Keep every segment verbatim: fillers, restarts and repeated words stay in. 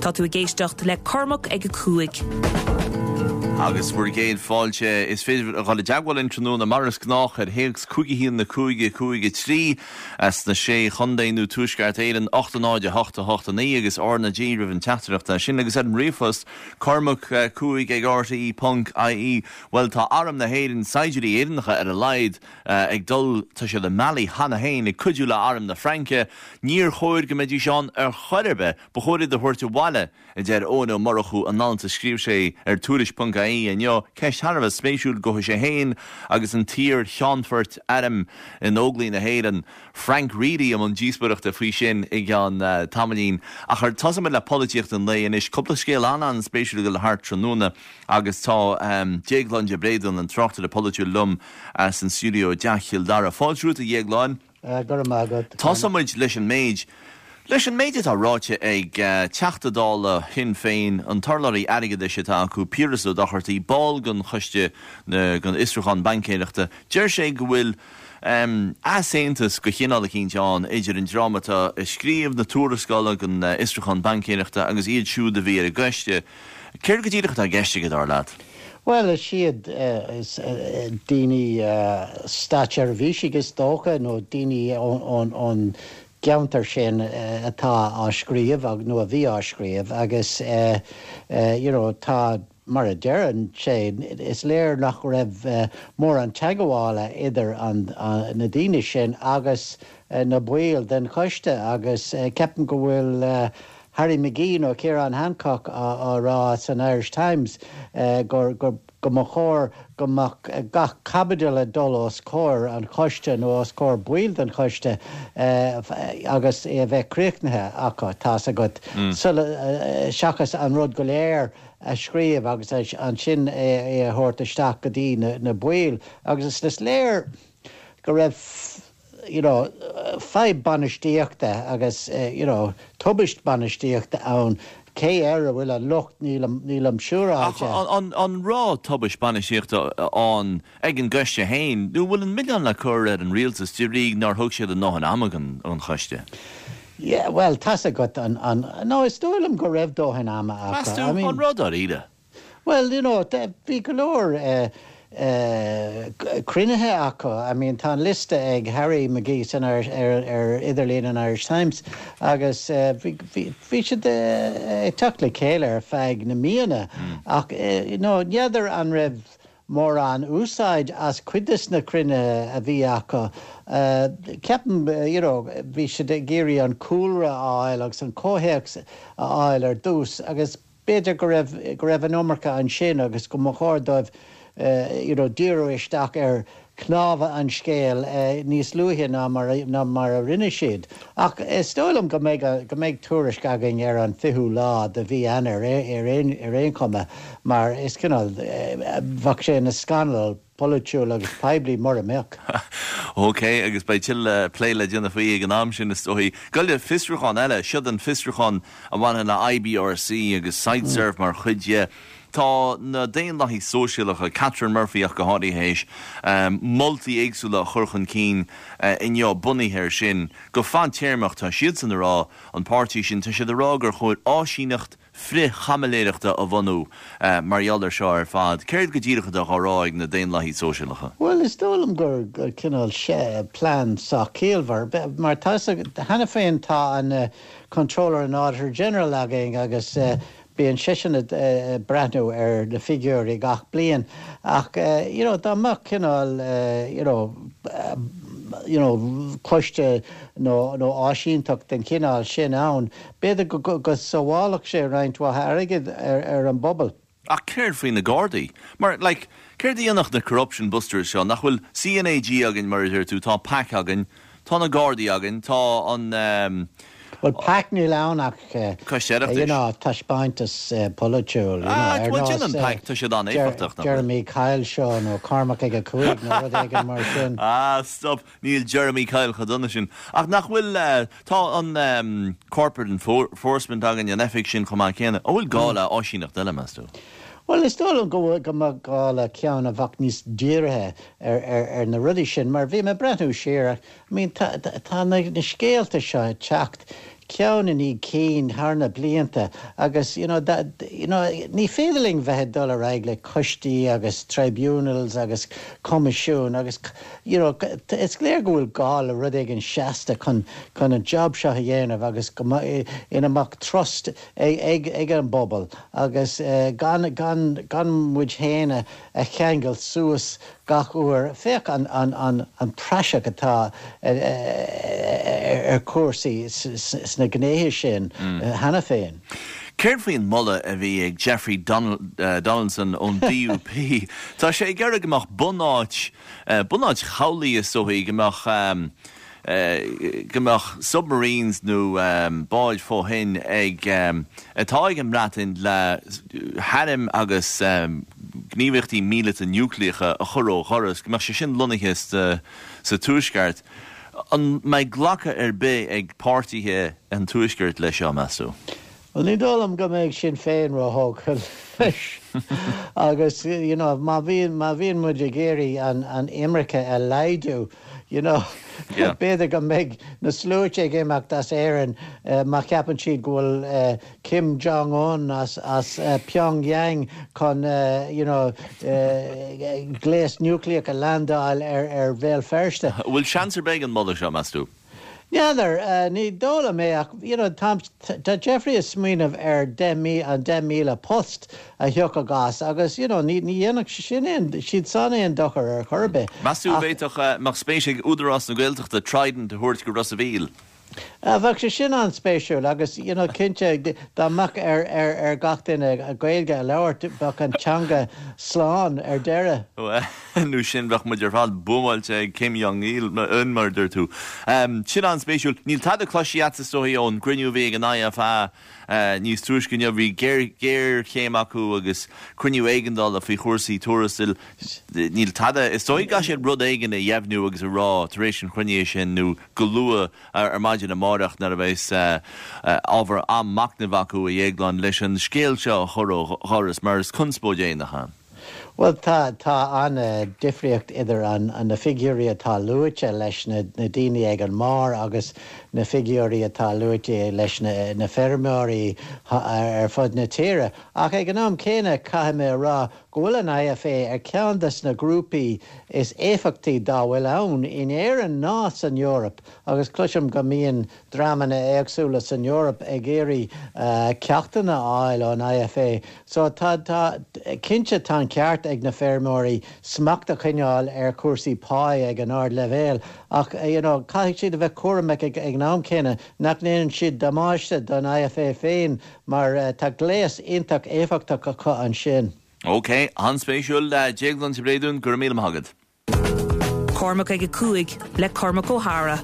Tá tú a géisteacht le Cormac ag a cuaig. Agus bfuair géad fáilte is féidir a gáil deagháil in trúna na maras gnách ar héags cúigi híon na cúige cúige trí as na sé chundainú túisceart éan ochtanáide hachta hachta ní agus orna dí rih an teachtarachta sin agus an riomfos Cormac cúig ag R T E Punk I E well tá aram na héireann saidirí éannacha ar a leid ag dul tá sé le mealaí hana héin ag cuidiú le aram na Franke níor chóir go méidir seán ar choirbe ba chóirid de thuirte bhaile i d deir ónó marachú an nálanta scríb sé ar túris Punk I E an jo ceist harmh spéisiúil go sé héin agus an tír Seanfort Adam in óglaí na héireann Frank Reedy am an díosbaireachta faoi sin ag an uh, tamalín a chuir tosamid le políocht an lei is coppla scéal anna an spéisiúil go le hart tróna agus tá um, déagláin de brédan an trochtta le políocht lum as an studio deachil dara fáilsrút a dhéagláin tosamid leis an méid Leis an méide tá ráite ag uh, teachtadála hin féin an tarlaí aige se tá acu píras ó dachartaí ball gon chuiste uh, gon Istrachan bancéireachta. Deir sé go bhfuil um, aséantas go chinál a cínteán idir an drámata scríomh na túrascála gon uh, Istrachan bancéireachta agus iad siúd a bhí ar a gceiste. Céir go dtíireachta geiste go dar leat? Well, siad uh, is uh, daoine uh, stature bhísigus dócha nó daoine ón geantar sin uh, atá á scríomh ag nó a bhí á scríomh agus uh, uh, you know, tá mar a dearan sé is léir nach raibh uh, mór an teaghála idir an uh, na daoine sin agus uh, na buil den chuiste agus uh, ceapan go bhfuil uh, Harry McGee or Kieran Hancock or uh, san Irish Times uh, go go go machor go mach gach capital a dolos cor an coste no os cor build an coste uh, agus e ve creicnethe aca tas a got so uh, shakas an rod goléir a scríomh agus an sin e hort a sta godí na, na buil agus is léir go raibh you know, uh, five banistíochta agus, uh, you know, tubist banistíochta ann cé ar a bhfuil a lucht nílam nílam siúráte. An an rá tubist banistíochta an ag an gceiste héin, nú bhfuil an million le cur ar an rialtas tírí nar thug siad an nach an amagan an chuiste. Yeah, well, tas a got an an no, is dólam go raibh dóhan ama aca. I mean, an rud ar ide. Well, you know, bhí golóir uh, Uh, crinethe acu, I mean, tá liste ag Harry McGee an ar, ar, ar idirlín an Irish Times agus bhí siad ag tucht le céile ar feig na míana ach, uh, you know, neadidir an raibh mór an úsáid as cuidas na crinne a bhí acu. Uh, Ceapan, uh, you know, bhí siad ag géirí an cúlra áil agus an cóhéacs áil ar dús agus beidir go raibh go raibh an ómarcha an sin agus go mo chóir dóibh Uh, you know, díru isteach ar cnáfa an scéal uh, níos luithe ná mar, ná mar a rinne siad. Ach, stólam go méid go méid túris gagan ar an fiú lá de bhí an ar éon cuma, mar is cinál uh, bhach sé na scandal polúil agus peblií mar a meach. Ok, agus bei til uh, pléile dionne faí ag an am sin is tóí. Gaile fistruchan eile, siad an fistruchan a bhaine na I B R C agus SiteServe mar chuidje. Tá na déon lahí sóisialacha Catherine Murphy ach go hádaí héis um, multi-éagsúla churchan cín uh, in jo buníthe sin go fan téirmeach tá siad san rá an pártí sin tá siad a rá gur chuir áisínacht fri chamaléireachta a bhanú uh, marheallar seo ar fad. Céir go ddíirecha do ráig na déon lahí sóisialacha? Well, is dólam gur gur cinál sé plán sa céalmhar, mar tá hena féin tá an uh, Controller and Auditor General agéing agus uh, Bíon sesin uh, brathnú ar na figure i gach blian ach uh, you know, dá mach cinál uh, you know, uh, you know, cloiste nó nó áisíntacht den cinál sin ann, beidir go go go sábhálach sé roinnt wa airgid ar ar an bobbal. Ach céir faoin na Gardaí, mar like céir díanach na corruption busters seo nach bhfuil C N A G agin mar ir tú tá P A C agin, tá na Gardaí agin, tá an um, Well, Pac ní lánach, uh, you know, taspáintas uh, polúil. Ah, well, Jim and Pac, tá siad an éfachtach. Jeremy Kyle seo, nó Cormac ag a cúig, nó rud ag mar sin. Ah, stop, níl Jeremy Kyle chadonna sin. Ach, nach bhfuil, uh, tá an um, corporate enforcement agin an effic sin chumá céanna, ó bhfuil gála áisínach deile meastú. Well, is dólam go go gála ceann a bhach níos díirithe ar ar ar na rudí sin, mar bhí me brethnú séar. I mean, tá na scéalta seo teacht ceann ní cín thna blianta agus you know, that, you know, ní féidirling bheith dul raig le custí agus tribunals agus comisiún agus you know, it's léir go bhfuil gáil a rud ag an seasta chun chun an job seo a dhéanamh agus in amach trust ag, ag, ag an bobal agus uh, gan, gan, gan muid héine a cheangal suas gach uair féach an, an, an, an praseach atá ar cuasaí sna gnéthe sin hana féin. Céir faoin mulla a bhí ag Jeffrey Donald, uh, Donaldson ón D U P. Tá sé ag gearradh gomach bunáid uh, bunáid chaulaí is soí gomach um, uh, gomach submarines nó um, báid fóhin ag um, atá ag an ratin le hanim agus um, gníomhachtaí míle núcléacha a choró choras gomach sé sin lunaiches sa túisceart. An mai ghlacha ar bé ag pártaithe an túisceart le seo measú. Well, ní dólam go méid sin féin rothóg leis agus you know, má bhíon má bhíon muid a géirí an an Imreacha a leidú, you know, yeah. Béidir go méid na slúite géimeach das éireann uh, má ceapan siad go bhfuil uh, Kim Jong-un as, as uh, Pyongyang chun uh, you know, uh, gléas núcléacha landáil ar ar bhéal ferste. Bhfuil seansar beag an mulla seo measú? Neither, uh, ní dóla mé ach, you know, Tom, tá Jeffrey is smíanamh ar demi an demíle post a thioch a gas, agus, you know, ní ní dhéanach sin in, siad sanna in dochar ar chorbe. Masú bhéitoch uh, mar spéisiigh údarás na Gaeltachta Trident de thuirt go Rosa Bhíl. A bhag sé sin an spéisiúil agus you know, cinnte dámach ar ar ar gachtain a gailge a leabhart bach an teanga sláán ar deire. Nu sin bheith muidir fáil búmáilte Kim Jong-il unmurder tú. Um, sin an spéisiúil, níl tad a cloisiata stóí ón griniú bhéh an I F A uh, níos trúiscinne bhí géir chéim acu agus cruniú éigandal a fao chósaí túrastil. Níl tada is tóí ga sé rud éigen a dhéabhnú agus a rá taréis an chruine sin nó go lua ar maidin a márach nar a bheits ábhar am macnamhacu a dhéaglan leis an scéal seo choró choras mar is cunspó déanacha. Well, tá tá an uh, difriocht idir an, an na figurí atá luite leis na, na daoine ag an mar agus na figurí atá luite leis na, na fermóirí ar fud na tíre. Ach ag an am céine caithime rá go bhfuil an I F A ar ceandas na grúpaí is éifeachtaí dá bhfuil ann in éireann ná san Eorop agus cluisiom go mííon drámanna éagsúla san Eorop ag géirí uh, ceachtainna áil an I F A. So tá tá cinse tá ceart ag na fermóirí smachta chuineáil ar cuasaí páy ag an ard levéil ach you know, caiigh siad a bheith cuaramach ag, ag nám céine nach néann siad damáiste don I F A féin mar uh, tá gléas ionach éifeachta go chu an sin. OK, an spéisiúil le déaglann sa bréadún gur míle maithagad. Cormac ag cuaig le Cormac O'Hara.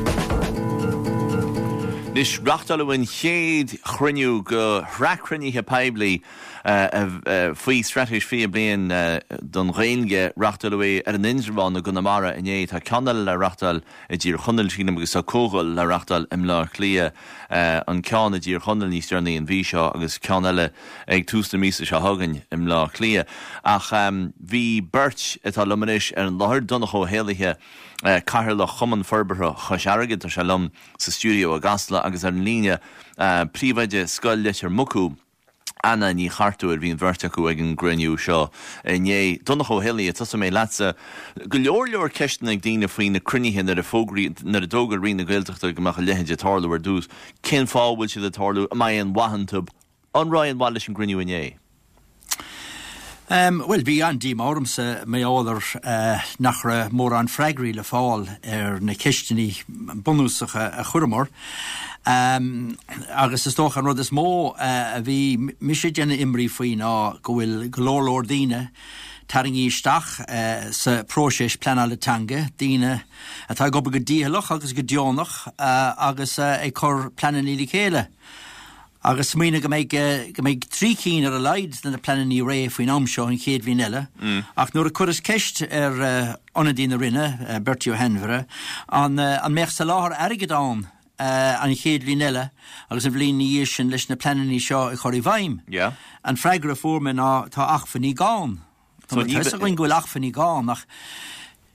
Nis rachtalúin chéad chruniú go hreachruníthe peibli uh, uh, faoi strateis fia blian uh, don réinge rachtalú ar an indrabán na Gunamara in é tá ceanal le rachtal a dtír chunal sínam agus a cógal le rachtal im lá clia uh, an cean a dtír chunal níos dearnaí an bhí seo agus ceanile ag tústa mísa se hagan im lá clia. Ach um, bhí beirt atá lumanis ar an láthir donachó héalaithe Uh, Caithir le chuman forbartha choisearagad a se lom sa stúdio a gasla agus ar an líne uh, príomhaide scoil leis ar mucú anna ní chartú ar bhíon bhirrteachú ag an griniú seo. Né donnach ó héalaí tusa mé leatsa go leor leor ceistan ag daoine faoin na crunithe nar a fógraí nar a dógar rion na Gaeltachta go mbeadh leithéide tarlú ar dús cén fábhfuil siad a tarlú a mai an wahantub an ráin bhá leis an griniú inné. Um, well, bhí an dí mórmsa mé álar uh, nach ra mór an freigrí le fáil ar na cisteaní bunúsacha a churamór. Um, agus is tócha an rud is mó uh, a bhí mise dénne imrí faoin á go bhfuil glórlór díine taringí isteach uh, sa próséis pleanalatanga díine atá go go díhalach agus go deonach uh, agus uh, ag chur pleananí le chéile. Agus mína go méid go méid trí cín ar a leid na pleananí ré faoin amseo an chéad bhín eile. Mm. Ach nuair a churas ceist ar uh, onadína rinne, uh, Bertie O'Henvere, an, uh, an meach sa láthar airgedáin uh, an chéad bhín eile, agus an bhlíon níos sin leis na pleananí seo i choirí bhaim. Yeah. An freigra fórma ná tá achfaní gáin. Tá so, a ghfuil achfaní gáin ach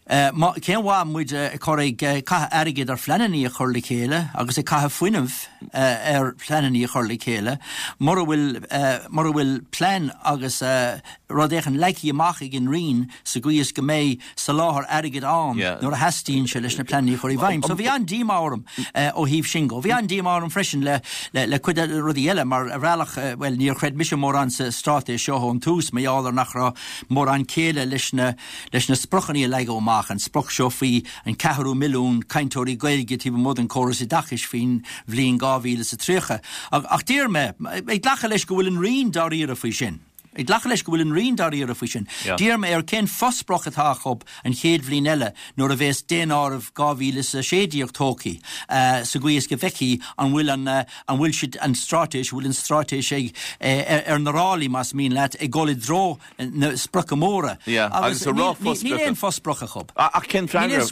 cén bhá muid choraigh catha airigid ar phleanaí a chur le chéile, agus é catha fuinemh ar phleanaí a chur le chéile, mar bhfuil mar bhfuil plán agus rud échan leici amach ag an rion sa gcuas go méid sa láthair airigid an nuair a heastíonn se leis na planaí chuirí bhaim. So bhí an díomárm ó híomh sin go. Bhí an díomárm freisin le le cuid rudí eile mar a bhealach well níor chreid mis mór an sa stráte seo an tús méálar nach ra mór an céile leis na leis na sprochanní le go amach an spproch seo fao an ceathrú milliún caiintóirí gaeilge tí mód an choras i dachis fin bhblionn gámhíle sa tríocha. Ach tír me ag lecha leis go bhfuil an rion daríar a faoi sin. Ag lecha leis go bhfuil an rion daríar a faoi sin. Dír me ar cén fosproch atá chob an chéad bhblionn eile nuair a bheits déanár gámhíle sa sédíocht tócaí sa gcuas go bheici an bhfuil an an bhfuil siad an strátéis bhfuil an strátéis ag ar narálaí mas mín leat ag gála dró na sprocha móra. agus a rá ní éon fosprocha chob. Ach cén freagra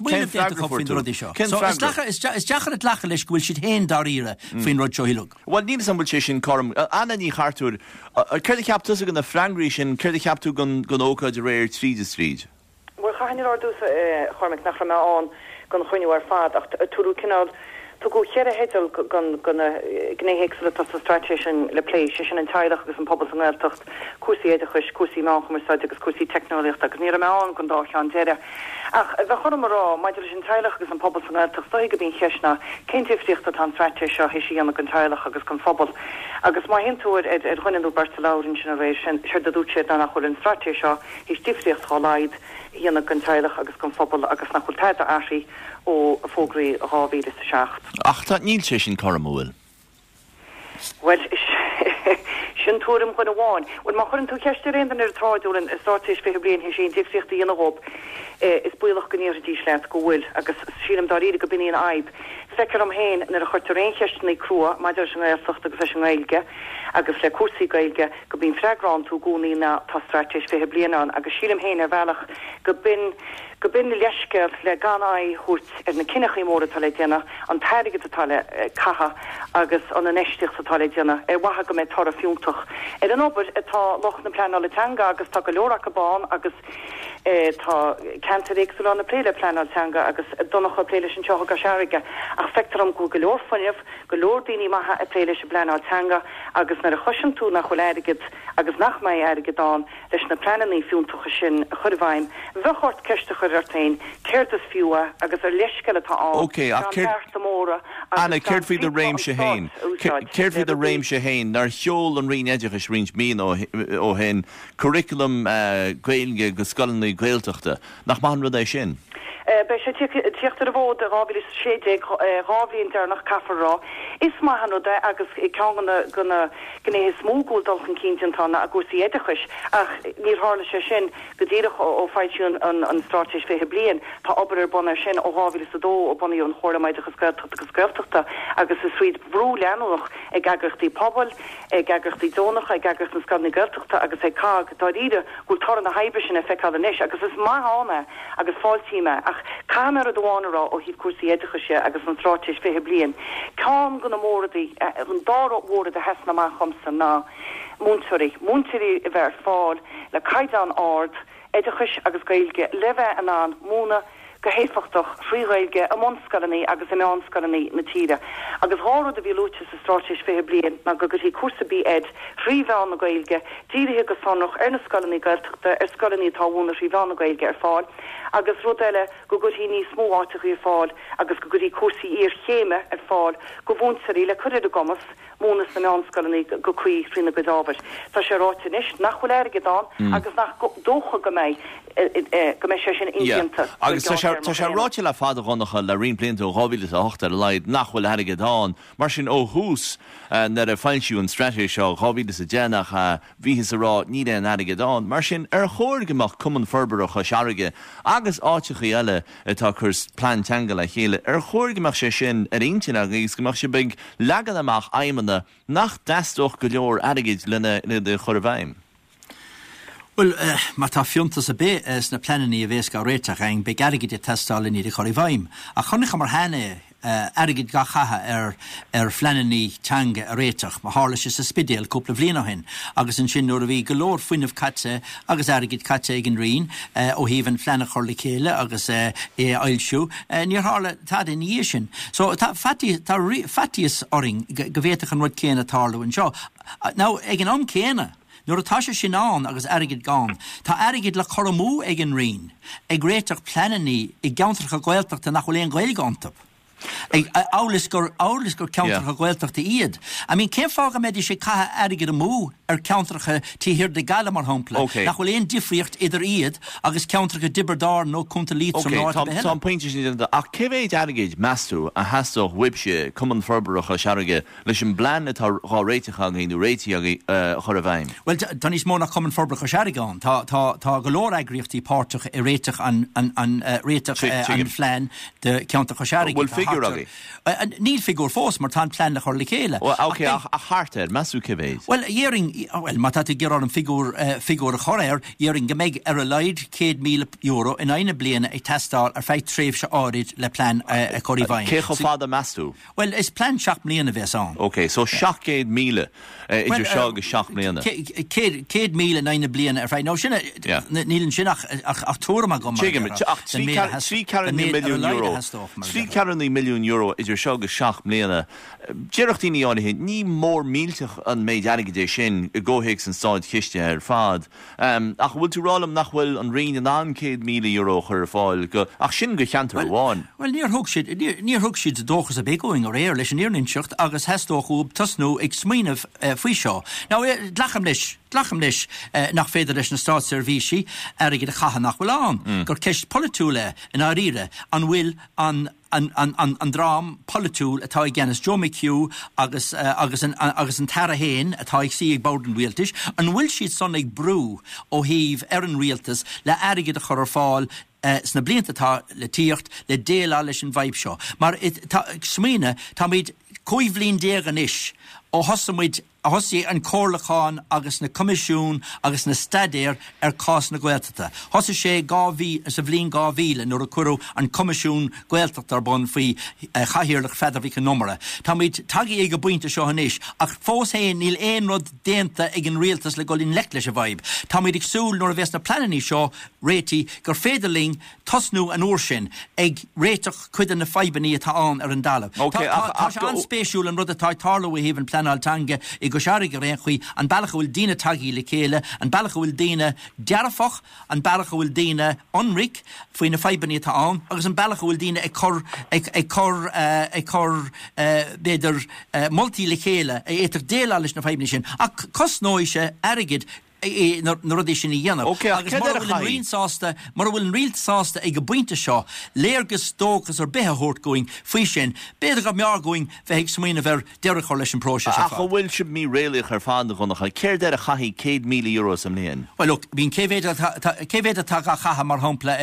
Is deachar at lecha leis go bhfuil siad héon daríire faoin rud seo hiileach. Well ní an bhfuil sé sin chom anna ní chartúr chuir ceaptú gan na Frangrí sin chuir ceaptú gan gan ócáid a réir tríd is tríd. Bhfuil chaine ardús chuirmic nach raibh an gan chuinú ar fad ach túrú cinál tu go chéad a héidir gan gan gnéhéic tá stratéisisin le play sin an teidech agus an pobl an airtocht cuasaí éidechas cuasaí má chumaráid agus cuasaí technoliacht agus ní an gan dá an deire. Ach bheit chum rá maidir sin teilech agus an pobl an airtocht sta go bín cheisna céintíochtíocht a an stratéis seo hí sí an an teilech agus gan phobal. Agus má hinúir ed ed chuinú Barcelona sin a rééis sin se a dúse an nach chuil an stratéis seo hí stifriocht hálaid híanana gan teilech agus gan phobal agus nach chuilteide así ó a fógraí a ráhíle sa seacht. Ach tá níl sé sin chomhfuil. Well sin túm chun bháin, bhil má chun tú ceiste réan ar táúin is sátéis fé blion hí sin tíochtta íana hób is builech go níir dí leat go bhfuil agus sílam daríide go biníon aib. Fecar am héin nar a chuirtar réon cheistena crua maidir sin éilsocht agus an gailge agus le cuasaí gailge go bín freigrán tú gúnaí na tá stratéis fé blianán agus sílam héin ar bhealach go bin go bin leisceil le ganáid thuirt ar na cinnachaí móra tal déana an tairige atá caha agus an an eisteach atá déana ar watha go méid tar a fiúntaach. Ar an obair atá loch na pleálatanga agus tá go leorach a bán agus tá cantaréigsú an na pléile pleálatanga agus donnacha pléile sin teocha go seirige ach fectar am go go leor fanniuh go leor daoine maithe a pléile se pleálatanga agus nar a choisian tú nach chuil airigid agus nach mai airigidáin leis na pleanaí fiúntacha sin a chudhhaim bheitchart ceiste chuirtain céirtas fiúa agus ar leisceile tá an. Okay, ach móra. Anna céir fao de réim se héin. Céir fao de réim se héin nar cheol an rion éideachas rins mín ó hen curriculum gaeilge go scolannaí gaeltachta nach maith rud é sin. Bei sé tíochttar a bhód a rábhí séide rábhíonn ar nach cafarrá. Is mai hanú de agus i ceanna gona gné smógúil dulchan cíntantána a gúsaí éidechas ach níor hála sé sin go ddíireach ó fáitiún an strátéis fé blian tá obair ar buna sin ó rábhí sa dó ó bunaí an chóirmaid agus agus gailteachta agus is suid brú leanúach ag agurchtaí pobl ag agurchtaí dónach ag agurcht na scanna gailteachta agus ag cá tá ide gúil tar na haibre sin a feicáil inis agus is mai hána agus fáiltíime ach Cámara dohánará ó híh cuasaí éidechase agus an strátéis fé blian. Cám gona mórdaí an dáró mórda a hesna má chumsa ná múntarí múntarí a bheit fáil le caiidán áard éidechas agus gailge lebheith an an múna go héfachtach fríghilge a monscalaní agus am anscalaní na tíre. Agus háú a bhí lúte sa strátéis fé blian na go gotí cuasa bí ed fríomhán na gailge, díirithe go sannach ar na scalaní gailteachta ar scalaní táhúna fríomhán na gailge ar fáil. agus rud eile go gotí níos mó áiteach ar fáil agus go gotí cuasaí ar chéime ar fáil go bhúntarí le chuir a gomas múnas na anscalaní go chuí frína go dábhar. Tá sé ráitinis nach chuil airgedáin agus nach dócha go méid go méid sé sin inta. Agus tá sé ráite le fád gannacha le rion blianta ó rábhíle a hochtta leid nach chuil airgedáin mar sin ó hús na a fáilisiú an stratéis seo rábhíle a dénach a bhíhis a rá ní an airgedáin mar sin ar chóirgeach cuman forbarach a seaige agus áiteach eile atá chur plán teanga le chéile ar chóirgeach sé sin ar intin agus goach sé big legad amach aimimena nach destoch go leor airgid lena de chorhhaim. Well, uh, má tá fiúntas a bé is na pleanaí a bhés gá réiteach ein be garigid de testáil ní de choirhhaim. A chunich mar henne agad ga chatha ar ar fleananí teanga a réiteach, má hála is a spidéal cúpla bhbliana hin, agus an sin nuair a bhí golóir fuiineh caite agus agad caite ag an rion ó híhann fleanach chur le chéile agus é ailsiú, níor hála tá in dhé sin. So tá fatíos oring go bhhéiteach an rud céine tálaúin seo. Ná ag an am céine, nuair atá sé sin an agus agad gáin, tá agad le choramú ag an rion, ag réiteach pleananí i gceantarcha gailteachta nach bhfuil éon gailgántab. Ag álas gur álas gur ceantarcha gailteachta iad. I mean, cé fága méidir sé catha agad a mú ar ceantarcha tíhir de gaile mar hampla. Nach bhfuil éon difriocht idir iad agus ceantarcha dibardár nó cúnta lít from náir be Tá pointinte sin ach céhéid agad measú a heastóch wibse cuman forbarach a seaige leis an blean atá rá réiteach an inú réiti a chur a bhaim. Well, dan is mór nach cuman forbarach a seaigán. Tá tá golóir agriochtaí páirteach i réiteach an an réiteach an phlean de ceantarcha seaige. Níl figúr fós mar tá plean le chur le chéile. Ok, a charter, measú céhéid. Well, dhéing, well, má tá gur an figúr figúr a choréir, dhéing go méid ar a leid céad míle euro in aine bliana ag testáil ar feith tréimh se áid le plean a choirí bhain. Cé go fád a measú? Well, is plean seach mbliana bheits an. Ok, so seach céad míle idir seo go seach mbliana. Céad míle in aine bliana ar feith. Nó sinna, nílann sin ach tóra go mar. Ach, trí cearann milliún euro. Trí cearann milliún euro idir seo go seach mbliana. Deireachtaí áirithe ní mór mílteach an méid agad sin i ggóhéic san stáid chiiste ar fad. Ach bhfuil tú rálam nach bhfuil an rion an céad míle euro chur fáil go ach sin go cheantar bháin. Well, níor thug siad níor thug siad dóchas a bégóing ar réir leis an íorninseocht agus heastóchúb tasnú ag smaoineh faoi seo. Ná dlacham leis Dlacham leis nach féidir leis na stáitservísí ar ag a chacha nach bhfuil an. Gur ceist politúile in áíre an bhfuil an an an an an drám politúil atá ag gceannas Joe McHugh agus uh, agus an agus an Tara Hain atá ag sí ag Bowden Rialtas an bhfuil siad son ag brú ó híh ar an Rialtas le airigid a chur fáil Uh, sna bliantatá le tíocht le déla leis an bhaib seo. Mar smíine tá míid coimhlín dégan isis ó hosamid a hosí an córlacháin agus na comisiún agus na stadéir ar cás na Gaeltachta. Hosa sé gáhí sa bhlín gáhíle nuair a curú an comisiún Gaeltacht ar bon faoi uh, chahirirlach feidir an numara. Tá míid tagí ag go buinte seo hanis ach fós héin níl éon rud déanta ag an Rialtas le goil in lech leis a bhaib. Tá míid ag súil nuair a bheits na plananí seo réiti gur féidirling tosnú an úr sin ag réiteach cuidan na feibaní atá an ar an dalamh. Tá sé anspéisiúil an rud atá tarlú a híhann planáltanga i go seaigh ar réon chuí an bailach bhfuil dína tagí le chéile, an bailach bhfuil dína dearafach, an bailach bhfuil dína onric faoin na feibaní atá an, agus an bailach bhfuil dína ag cor ag cor ag cor beidir multí le chéile é étar déile leis na feibaní sin. Ach cosnóise airigid na rudí sin í dhéanamh. Okay, agus mar bhfuil an rionsasta, mar bhfuil an rialtásta ag go buinte seo, léargus tógus ar bethe going faoi sin, beidir go mear going bheith ag smaoineh ar deirich leis an próise. A go bhfuil sib mí réalaach ar fád gonnacha, céir de a chaithí céad míle euros am léon. Well, look, bín céhéad atá a chacha mar hampla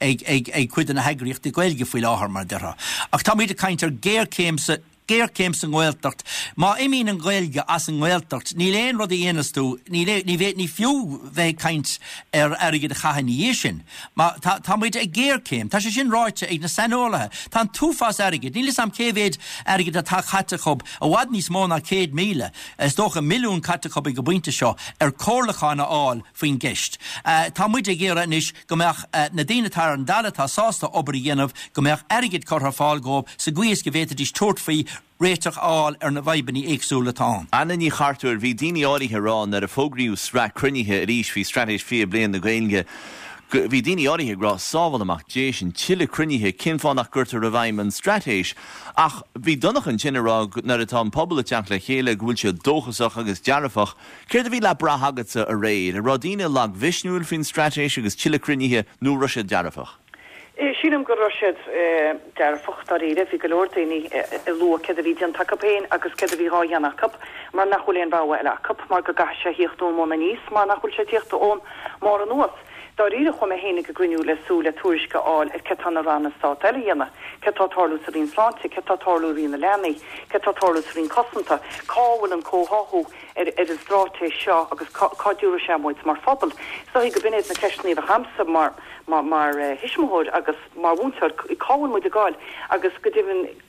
ag cuid na heagríocht i Gaeilge faoi láthair mar deire. Ach tá míad a caintear géir céimsa Géir céims an Gaeltacht. Má imín an Gaeilge as an Gaeltacht, ní léon rud a dhéanaas tú, ní bhéit ní fiú bheith caint ar airigid a chahaní sin. Má tá muid ag géir céim, tá sé sin ráite ag na sanolaithe. Tá an túfás airigid, níl sam céhéad airigid a tá chatechob a bhhad níos mó ná céad míle. Is dócha milliún chatechob ag go buinte seo ar córlachána áil faoin gceist. Tá muid ag géir anis go meach na daoinetá an dala tá sásta obair i dhéanamh go meach airigid chutha fáil góib sa gcuas go bhéad is tuairt faoi réiteach áil ar na bhaibaní éagsúlatá. Anna ní chartúir bhí daoine áirithe rán ar a fógraíú sra crunithe a ríis fhí stratéis fí blian na Gaeilge. Bhí daoine áirithe grá sábhal amach dé sin tiile crunithe cin fánach gurtar a bhaim an stratéis. Ach bhí donach an sinrá nar atá an pobl teach le chéile bhfuil se dóchasach agus dearafach, céir a bhí le brathagata a réad, a rádíine lag visnúil fin stratéis agus tiile crunithe nó ruise dearafach. Sínam go roiad dear fochtaríre fi golóirtaí lu ce a bhí an takapéin agus ce a bhí ráhéannachcap, mar nachholíon bhha eachcap, mar go gaise hiochtú mna níos, mar nachhol sé tíochtta ón mar an nuas. Tá ríre chum a hénig go gúniú le súla tuaisce áil ar cetanna ranna stát eile dhéana, cetátarlú sa rín sláinte, cetátarlú rína lenaí, cetátarlú sa rín cosanta, cáhfuil an cóthú ar ar an strátéis seo agus cáúra sé muid mar fphobal. So hí go binnéad na ceisnaí a hamsa mar mar mar hisismóir agus mar búntar cáhfuil muid a gáil agus go dtíhann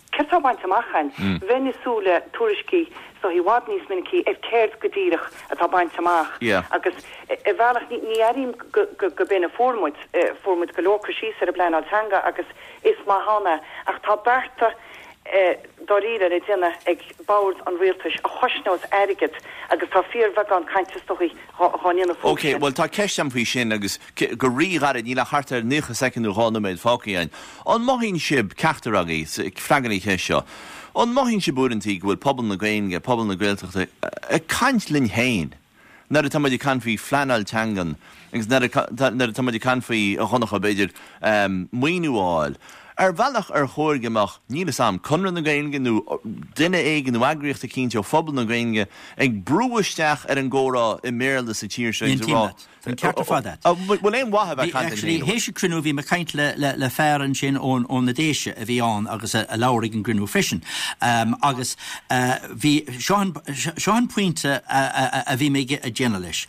Kerta baint amachan, Venezuela, Turishki, so he wad nís miniki, ef caird godírach atá baint amach. Agus, e bhealach ní arim go bin a formut, formut galorca sí ar a blein altanga, agus is mahana, ach tá berta doríre é dénne ag bád an réaltas a chosnós airigid agus tá fíor bheith an caiintestoí háíanana fó. Ok, well tá ceistem fao sin agus go ríghar ní le hartar nucha secondú hána méid fácaíin. An maithín sib ceachtar agaí freaganí ceis seo. An maithín sib búintí bhfuil pobl na gainge, pobl na gailteachta a caiint linn hain. Nar a tamad i can fí flanal tangan, agus nar a tamad i can fí a chonacha beidir muoinúáil. Ar bhealach ar chóirgeach níle sam conran na gainge nó duine éigen nó agriocht a cínte ó phobal na gainge ag brúisteach ar an ggórá i méle sa tíir se rá. An ceartta fá dat. Bhfuil éon wathe bheith Actually, héise crinú bhí me caint le le fearan sin ón ón na déise a bhí an agus a lárig an grinú fisin. Agus bhí seán puinte a bhí mé a déana leis.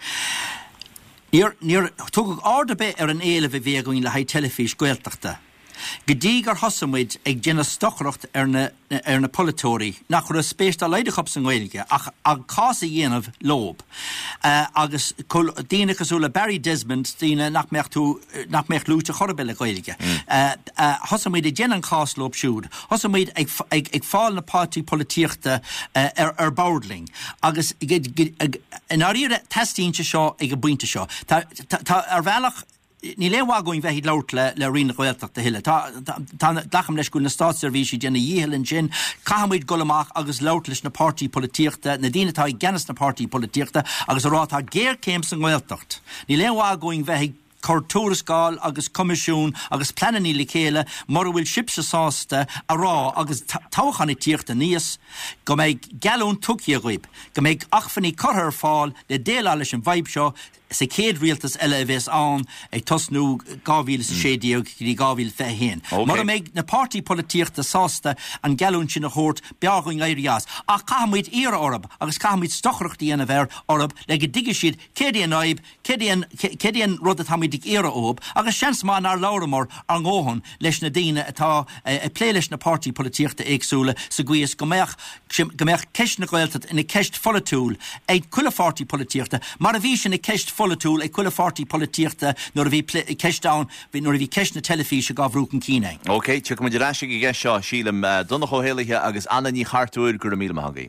Níor tugad áda be ar an éile bhí bhí goin le haid telefís goilteachta. Gedíg ar hosamid ag déna stochracht ar na, ar na politóí nach chu a spéist a leideachop san ghilge ach ag cása dhéanamh lob. Uh, agus dína cosúla Barry Desmond dína nach mecht nach mecht lúte chorbele ghilge. Mm. Uh, uh, hosamid ag déna an cás lob siúd. Hosamid ag, ag, ag fáil na pátí politíochta uh, ar, ar bordling. Agus in áíre testínte seo ag a buinte seo. Tá ar bhealach ní léhá goin bheith lát le le rina ghilteach de hiile. Tá dacham leis gúil na státservísí déna dhéhallinn sin, cahamid golamach agus lát leis na pártí politíochta, na dtíine tá genas na pártí politíochta, agus ará tá géir céim san ghilteacht. Ní léhá goin bheith Cortúrascáil agus comisiún agus pleananí le chéile mar bhfuil sibse sásta a rá agus táchanna tíochta níos go méid gealún tuci a ghuiib, go méid achfaní corthar fáil le déile leis an bhaib seo sa céad rialtas eile a bheits an ag tosnú gáhíle sa sédíog í gáhíle fe héin. Mar méid na pártí politíochta sásta an gealún sin a chót beaghún éirias. Ach cahamid íar orb agus cahamid stochreachtaí ana bhéir orb le go dige siad cédaíon naib, cédaíon rud a tamid dig éire ób, agus seans má nar láramór an ggóhan leis na daine atá a plé leis na pártí politíochta éagsúla sa gcuas go méach ceist na ghilteacht ina ceist folatúil ag cuilefartí politíochta, mar a bhí sin na ceist folatúil ag cuilefartí politíochta nuair a bhí ceist down nuair a bhí ceist na telefíse gá bhrúcan cíine. Ok, tu go idir eise i gceist seo sílam donna chóhéalaithe agus anna ní chartúir gur míle maithagaí.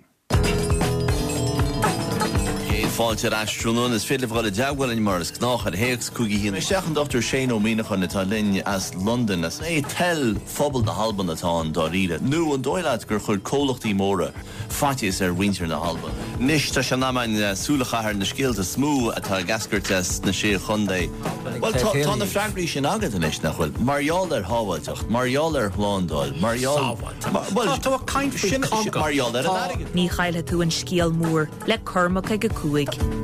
Fáilte astrúnún is féidir bhil deaghil in mar is gnách ar héags cúigi hína. Seachan Doctor Shane O'Mínachan natá linn as London as é tell phobal na halban atá an dá riad. Nú an dóilead gur chuir cólachtaí móra faitias ar winter na halban. Nis tá se námain súlachachar na scéalta smú atá gascartas na sé chundé. Well tá na Frankrí sin agad in is nachfuil. Mariol ar hábhailteach, Mariol ar Hlándal, Mariol. Well tá caiint sin Mariol ar an agad. Ní chailthe tú an scéal mór le Cormac ag a cúig.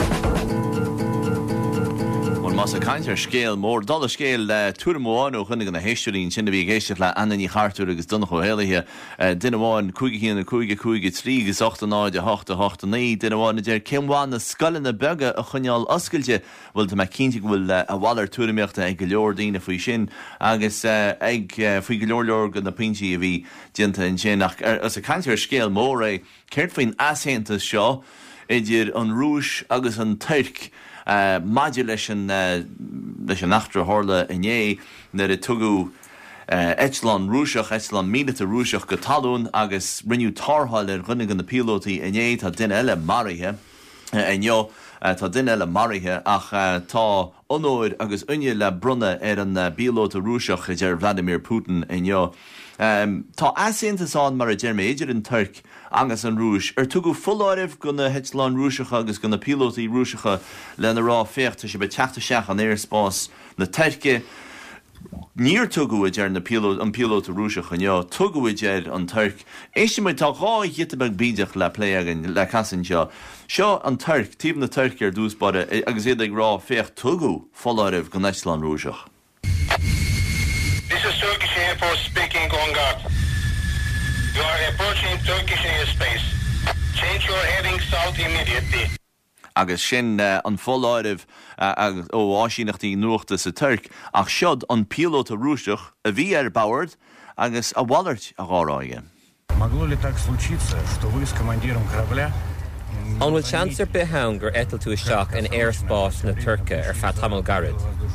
Mas a caiintear scéal mór dal a scéal túra móáin ó chunig na héisteúín sinna bhí géisteach le anna ní chartú agus donna chóhéalaithe duine bháin cúige chéanna cúige cúige trí agus ochtanáide hochta hochta ní duine bháin idir céimháin na scoile na bega a chuneáil oscailte bhfuil tá cinnte bhfuil a bhhailr túraíochta ag go leor daoine faoi sin agus ag faoi go leor leor go na pintí a bhí dianta in sin ach as a caiintear scéal mór é ceirt faoin ashéantas seo idir an rúis agus an tuirc Uh, Maidir leis an uh, leis an nachtra hála iné na a tugu uh, Eitlan rúiseach Eitlan míleta rúiseach go talún agus rinneú tarthail ar runnig an na pilótaí iné tá duine eile marithe uh, ineo uh, tá duine eile marithe ach uh, tá onóid agus unne le brunne ar an uh, bílóta rúiseach idir Vladimir Putin ineo. Um, tá asíntasáin mar a Germéidir an Turk agus an rúis ar tugu fulláirih go na Eitlan rúiseacha agus go na pilótaí rúiseacha le na rá fécht sé be teachta seach an airspás na Turke níor tuguid ar na piló an pilóta rúiseacha neo tuguid ar an Turk éisi mai tá gá hitabeh bídeach le pléagan le casan seo seo an Turk tíb na Turk ar dúsbáide agus iad ag rá fécht tugu fulláirih go na Eitlan rúiseach. This is Turkish Air Force speaking on guard. You are approaching Turkish airspace. Change your heading south immediately. Agus sin uh, an fóláirih uh, ó áisíochtaí nuachta sa Turk ach siod an pilóta rúiseach a bhí ar Bauert agus a bhallairt a gháráige. Могло ли так случиться, что вы с командиром корабля... An bhfuil seansar bithain gur etal tú isteach an airspás na Turca ar feadh tamil garad?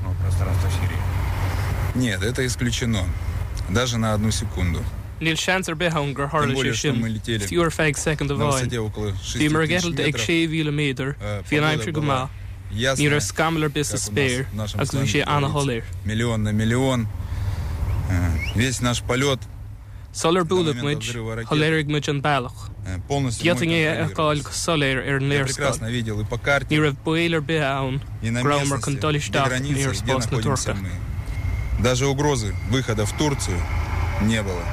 Нет, это исключено. Даже на одну секунду. Níl seansar bithain gur tharla sé sin fiúr feig second a bháin. Bhí mar gceitl ag sé mhíle méadar, bhí an aimsir go maith. Ní ar scamlar bis a spéir, agus bhí sé anna holéir. Миллион на миллион. Весь наш полет. Solar búlach muid, holéirigh muid an bailach. Geating é a gáil soléir ar an léirscáil. Ní raibh buéilir bithe ann, grámar chun dolisteach ní ar spás na Turca. Даже угрозы выхода в Турцию не было.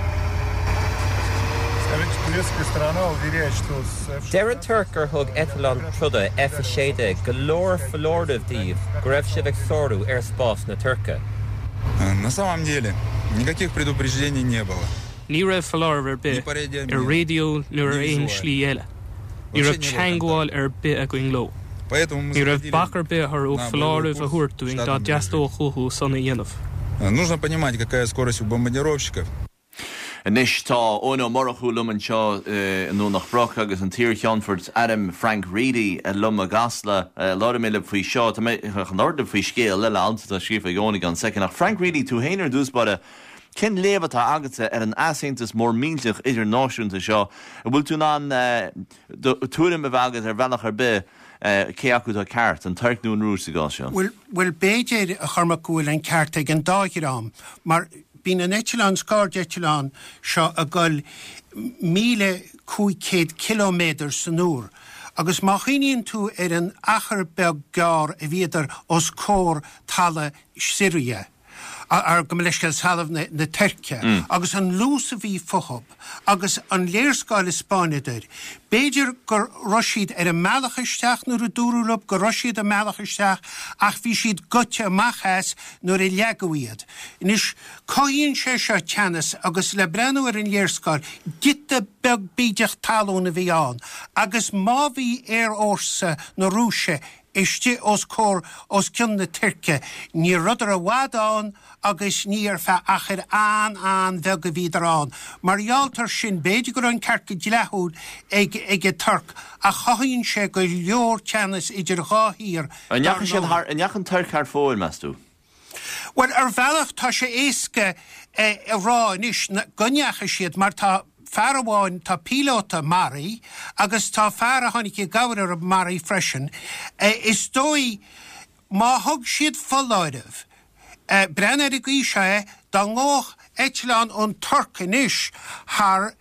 Deir Turcar thug etalán truda efa séide go leor falordav díobh go raibh sibh ag sorú ar spás na Turca. На самом деле, никаких предупреждений не было. Ní raibh falordav ar bith ar radio nuair ar aon slí eile. Ní raibh teangháil ar bith a going ló. Ní raibh bachar bith ar ó falordav a thuairtúing dá deastó chuthú sanna dhéanamh. Нужно понимать, какая скорость у бомбардировщиков. Nis tá óna morachú lum an seo nó nach broch agus an tír Cheanfort Adam Frank Reedy a lum a gasla lá mé le faoi seo tá mé an orda faoi scéal le ananta tá scríomh a gcónaí an second nach Frank Reedy tú héanaar dúsbada cin léomhatá agatsa ar an asaontas mór mílteach idirnáisiúnta seo a bhfuil tú ná túrim a bhagat ar bhealach ar bith cé acu tá ceart an tuircnún rúsa gá seo. Bhfuil béidir a chormacúil an ceart ag an dágirám, mar bín an Etilán scáir Etilán seo a gol míle cúicéad kilométer san úr. Agus má chiníonn tú ar an achar beag gár a bhíidir os cór talla Syria. Ar go leisceil salamh na, na Turcia, mm. agus an lús a bhí fochab, agus an léirscáil Ispáinidir. Béidir gur roisiad ar a mealach isteach nuair a dúrúlab, gur roisiad a mealach isteach, ach bhí siad gote amachas nuair a leagaíad. Nis cóíonn sé seo teannas agus le brenn ar an léirscáil, gite beg bídeach talún a bhí an, agus má bhí ar orsa na rúise, Iste os cór os cin na Turca, ní rudar a bhádán agus ní ar fe achar an an bheg a bhíidir an. Marghealtar sin béidir gur an cearca dlethúd ag ag a Turc a chaíonn sé go leor teannas idir gáthír. An neachan Turc ar fóil meastú? Well, ar bhealach tá sé éasca a rá níos gonneacha siad mar tá Farabháin tá pílóta Mari, agus tá fara hánig i gabhar ab Mari freisin. Uh, is dói má thug siad foláideh. Uh, Brenner i gíise dá ngách Etilán ón Turca níos thar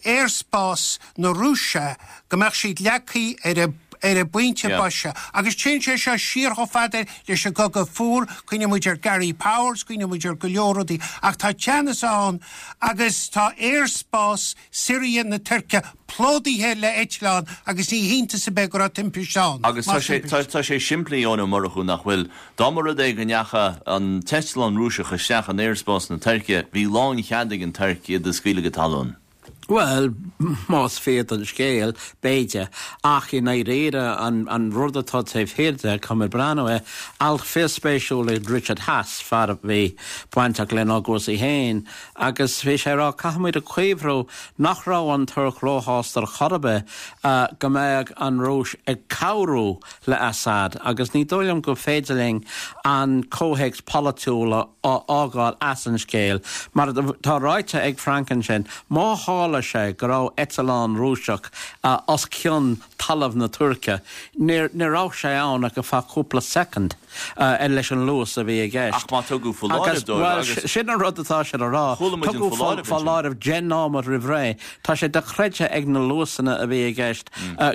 airspás na Rúise gomach siad leacaí ar a ar a buinte baise. Agus tsin sé seo sír go fada leis a go go fúr, cuine muidir Gary Powers, cuine muidir go leoradí, ach tá teannas an agus tá airspás Syria na Turca plódaithe le Etilán agus ní hínta sa begur a timpiseán. Agus tá sé siimplí óna marachú nach bhfuil dámara é go neacha an Testalán Rúise go seach an airspás na Turca bhí lán cheadig an Turca de scuile go talún. Well, más féad an scéal béide ach in éire an, an rudatá taobh héide cum brano é alch fé spéisiúla Richard Haas far a bhí pointach len agus i héin agus bhí sé rá caithmuid a chuimhró nach rá an Turc róthástar chorbe uh, go méid an rúis ag cabhrú le Assad agus ní dóilm go féidirling an cóhéigs politúla á ágáil as an scéal mar tá ráite ag Franken sin má hála sé go rá Etalán Rúiseach uh, os cion talamh na Turca ní rá sé ann go fá cúpla second uh, e leis an luas a bhí a gceist. Ach má tugu foláidh dó. Well, sin an rudatá sé a rá. Tugu foláidh gen námad rihré. Tá sé de chreide ag na luasanna a bhí a gceist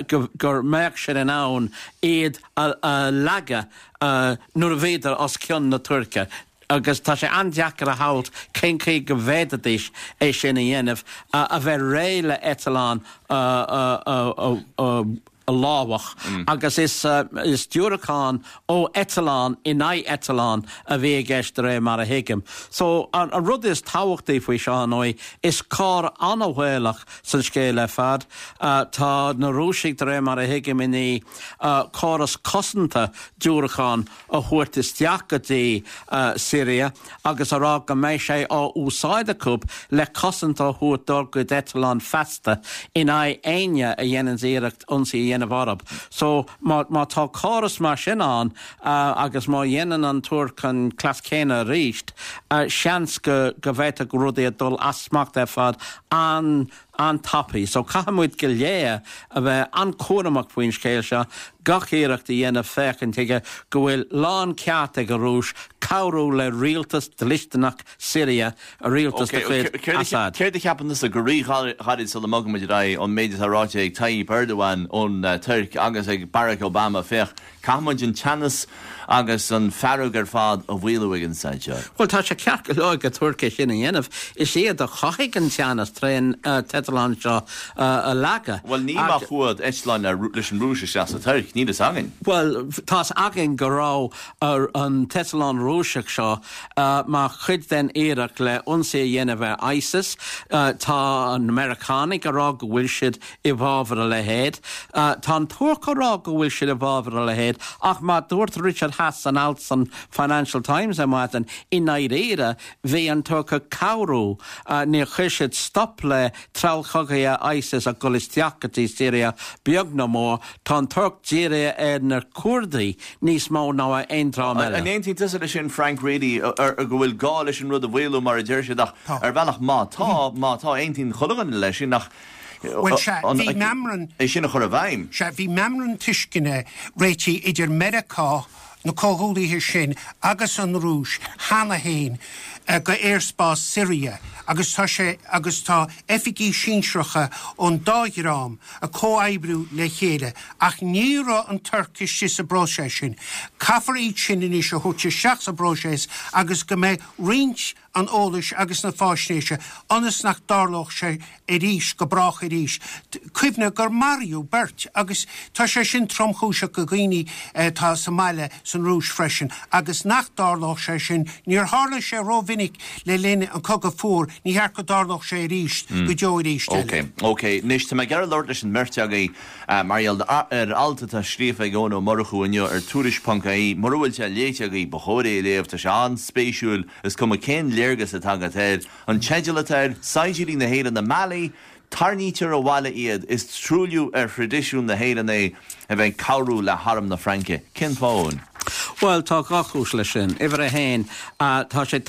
gur meach sé an ann iad a leaga nuair a bhéidir os cion na Turca. Agus tá sé andeachar a halt cén cé go bhéadadís é sin a dhéanamh a bheith réile Etalán láhach mm. agus is uh, is dúraán ó Etalán in ai Etalán a bhé geiste ré mar a hiigim. So an, an rud is táhachttaí faoi seo nói is cá anhhuileach san scéile fad uh, tá na rúsigh de ré mar a hiigim iní uh, cáras cosanta dúraán a chuirt isteach gotí uh, Syria agus ará go méid sé á úsáide cúb le cosanta chuirt dul go Etalán festa in ai aine a dhéanaan iirechtionsaí dhéanamh Arab. So má tá cáras mar sin an uh, agus má dhéanaan an túir chun clas céine ríist uh, seans go go bhhéit a grúdaí a dul asmacht ar fad an an tapí. So cahamúid go léa a bheith an cuaramach faoin scéil seo gachéireachta dhéanamh fécinn tuige go bhfuil lán ceart ag a rúis cabhrú le rialtas de listeanach Syria a rialtas de chuid Assad. Céir de ceapan is a go rí chaid sa le mogad ra ón méidir aráte ag Tayyip Erdogan ón Turk agus ag Barack Obama féch cahamúid an teannas agus an fearrug ar fad a bhhuiileh an saide. Well tá sé ceart go leid go Turca sin a dhéanamh is iad a chaigh an teannas tréin Tetalán seo a leaga. Well ní má chuad Eistlein leis an rúise se a Turk ní is agin. Well tás agin go rá ar an Tetalán rúiseach seo má chud den éireach leionsaí dhéanamh ISIS tá an Americanig a rá go bhfuil siad i bhábhar le héad. Tá an Turca rá go bhfuil siad i bhábhar le héad ach má dúirt Richard Haas an alt an Financial Times am an in éire bhí an Turca cabhrú ní chuisiid stop le trálchogaí ISIS a golisteachchatí Syria beag nó mór tá an Turc díire ar na Cuardaí níos mó ná a einrá meile. An aontaí tusa sin Frank Reedy ar go bhfuil gá leis an rud a bhfuilú mar a dtíir siad ar bhealach má tá má tá aontaí chulagan leis sin nach Well, sha, vi memran... É sin a chur a bhaim. Sha, vi memran tuiscinne réiti idir America na cóhúlaí hir sin agus an rúis hána héin uh, go airspás Syria agus tá sé agus tá efigí sínsreacha ón dáirám a cóaibrú le chéile ach níra an Turkish sis a bróise sin caafar iad sin in is a thuirte seach a bróise agus go mé rint an ólis agus na fásnéise anas nach darloch sé i ríis go brach i ríis. Cuimhne gur Mario Bert agus tá sé sin tromchúise go ghaoine uh, tá sa meile san rúis freisin agus nach darloch sé sin níor hála sé róvinnig le lenne an cogad fór ní hear go darloch sé i ríis go deo i ríis. Ok, ok. Nis tá me gar lord leis an merteagaí uh, Mariel ar alta tá sríomh ag ónó marachú inniu ar túrispáncaí marúilte léiteagaí bachóiré léamh tá sé an spéisiúil is cum a cén léirgus a tagatéir an teidilatéir saidirí na héad na Mali tarnítear a bhile iad is trúliú ar fridisiún na héad é a bheith cabhrú le haram na Franke. Cin fáin? Well, tá gachús lei sin, ifar a héin, tá sé